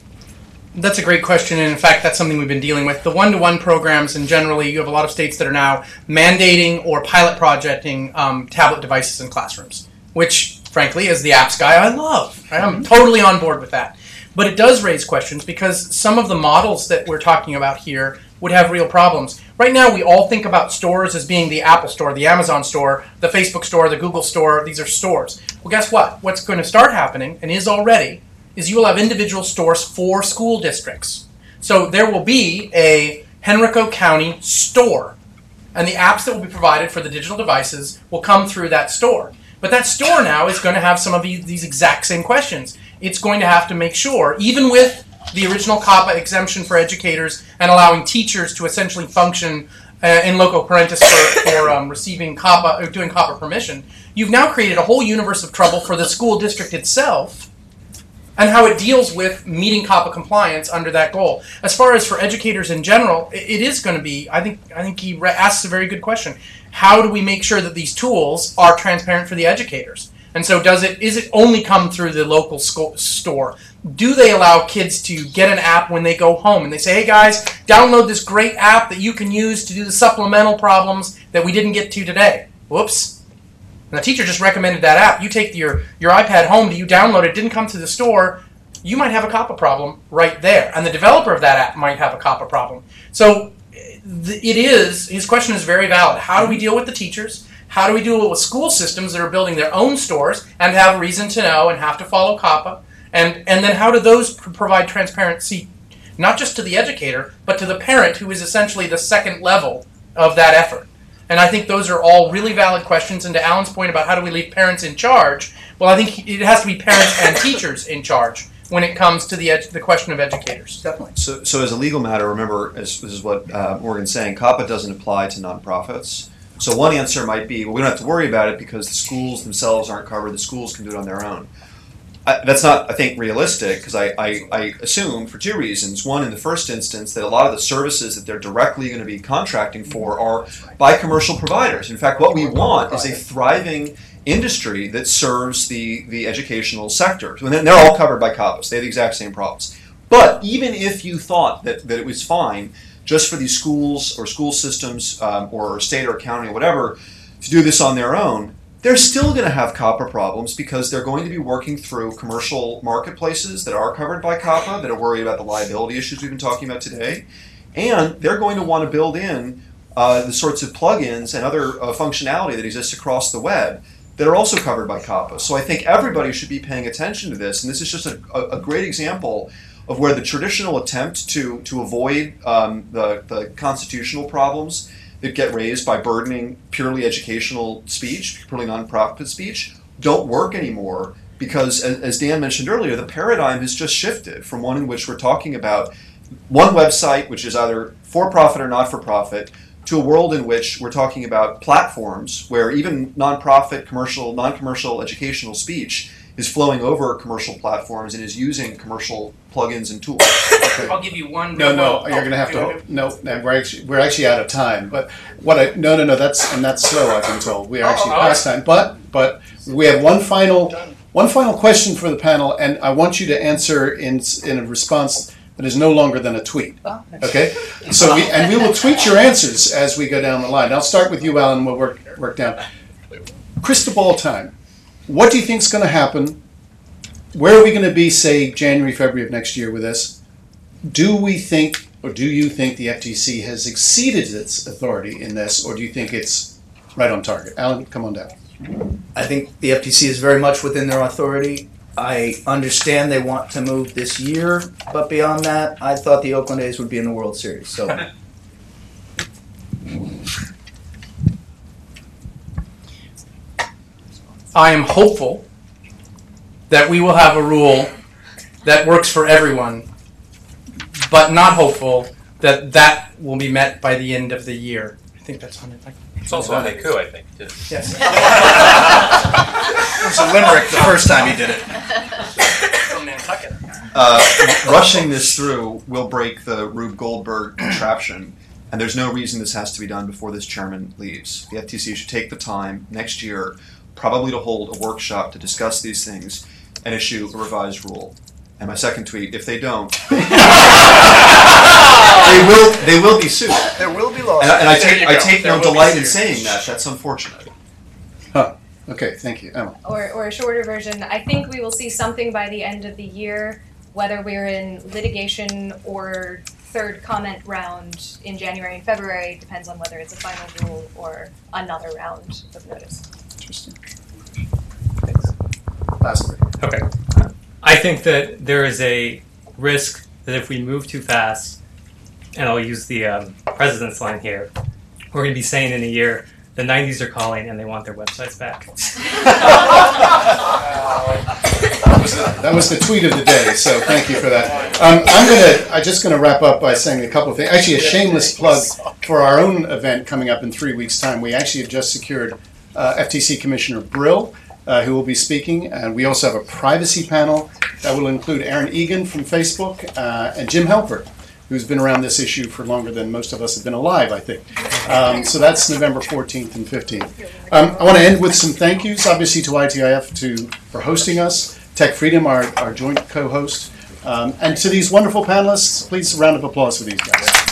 That's a great question, and in fact, that's something we've been dealing with. The one-to-one programs, and generally, you have a lot of states that are now mandating or pilot projecting um, tablet devices in classrooms, which, frankly, as the apps guy, I love. Right? I'm totally on board with that. But it does raise questions because some of the models that we're talking about here would have real problems. Right now, we all think about stores as being the Apple Store, the Amazon Store, the Facebook Store, the Google Store. These are stores. Well, guess what? What's going to start happening, and is already, is you will have individual stores for school districts. So there will be a Henrico County store, and the apps that will be provided for the digital devices will come through that store. But that store now is going to have some of these, these exact same questions. It's going to have to make sure, even with the original COPPA exemption for educators and allowing teachers to essentially function uh, in loco parentis for, for um, receiving COPPA, or doing COPPA permission, you've now created a whole universe of trouble for the school district itself and how it deals with meeting COPPA compliance under that goal. As far as for educators in general, it, it is going to be, I think I think he re- asks a very good question. How do we make sure that these tools are transparent for the educators? And so does it, is it only come through the local sco- store? Do they allow kids to get an app when they go home? And they say, hey guys, download this great app that you can use to do the supplemental problems that we didn't get to today. Whoops. And the teacher just recommended that app. You take your, your iPad home, you download it, didn't come to the store, you might have a COPPA problem right there. And the developer of that app might have a COPPA problem. So it is, his question is very valid. How do we deal with the teachers? How do we deal with school systems that are building their own stores and have reason to know and have to follow COPPA? And, and then how do those pr- provide transparency, not just to the educator, but to the parent who is essentially the second level of that effort? And I think those are all really valid questions. And to Alan's point about how do we leave parents in charge, well, I think it has to be parents and teachers in charge when it comes to the ed- the question of educators. Definitely. So, so as a legal matter, remember, as this is what uh, Morgan's saying, COPPA doesn't apply to nonprofits. So one answer might be, well, we don't have to worry about it because the schools themselves aren't covered. The schools can do it on their own. I, that's not, I think, realistic because I, I, I assume for two reasons. One, in the first instance, that a lot of the services that they're directly going to be contracting for are by commercial providers. In fact, what we want is a thriving industry that serves the, the educational sector. And they're all covered by COPPA. They have the exact same problems. But even if you thought that, that it was fine just for these schools or school systems um, or state or county or whatever to do this on their own, they're still going to have COPPA problems because they're going to be working through commercial marketplaces that are covered by COPPA, that are worried about the liability issues we've been talking about today. And they're going to want to build in uh, the sorts of plugins and other uh, functionality that exists across the web that are also covered by COPPA. So I think everybody should be paying attention to this. And this is just a, a, a great example of where the traditional attempt to, to avoid um, the, the constitutional problems that get raised by burdening purely educational speech, purely nonprofit speech, don't work anymore because, as, as Dan mentioned earlier, the paradigm has just shifted from one in which we're talking about one website, which is either for-profit or not-for-profit, to a world in which we're talking about platforms where even nonprofit, commercial, non-commercial educational speech is flowing over commercial platforms and is using commercial plugins and tools. Okay. I'll give you one. No, no, you're going to have to. No, no, we're actually we're actually out of time. But what I no no no that's and that's slow. I've been told we are actually past time. But but we have one final one final question for the panel, and I want you to answer in in a response that is no longer than a tweet. Okay, so we and we will tweet your answers as we go down the line. I'll start with you, Alan. We'll work work down. Crystal ball time. What do you think is going to happen? Where are we going to be, say, January, February of next year with this? Do we think or do you think the F T C has exceeded its authority in this, or do you think it's right on target? Alan, come on down. I think the F T C is very much within their authority. I understand they want to move this year, but beyond that, I thought the Oakland A's would be in the World Series. So, I am hopeful that we will have a rule that works for everyone, but not hopeful that that will be met by the end of the year. I think that's on it. It's also a haiku, I think. Too. Yes. it was a limerick the first time he did it. From Nantucket. Uh, rushing this through will break the Rube Goldberg contraption, and there's no reason this has to be done before this chairman leaves. The F T C should take the time next year, probably to hold a workshop to discuss these things and issue a revised rule. And my second tweet, if they don't, they will they will be sued. There will be laws. And, I- and I There take you I go. take There no will be delight in sued. saying that. That's unfortunate. Huh. Okay, thank you. Emma. Or, or a shorter version, I think we will see something by the end of the year, whether we're in litigation or third comment round in January and February, depends on whether it's a final rule or another round of notice. Interesting. Thanks. Lastly. Okay. I think that there is a risk that if we move too fast, and I'll use the um, president's line here, we're going to be saying in a year, the nineties are calling and they want their websites back. That was the tweet of the day, so thank you for that. Um, I'm gonna, I'm just gonna wrap up by saying a couple of things. Actually, a shameless plug for our own event coming up in three weeks' time. We actually have just secured uh, F T C Commissioner Brill, uh, who will be speaking, and we also have a privacy panel that will include Aaron Egan from Facebook uh, and Jim Helper, who's been around this issue for longer than most of us have been alive, I think. Um, so that's November fourteenth and fifteenth. Um, I want to end with some thank yous, obviously, to I T I F to, for hosting us, Tech Freedom, our, our joint co-host, um, and to these wonderful panelists. Please, a round of applause for these guys.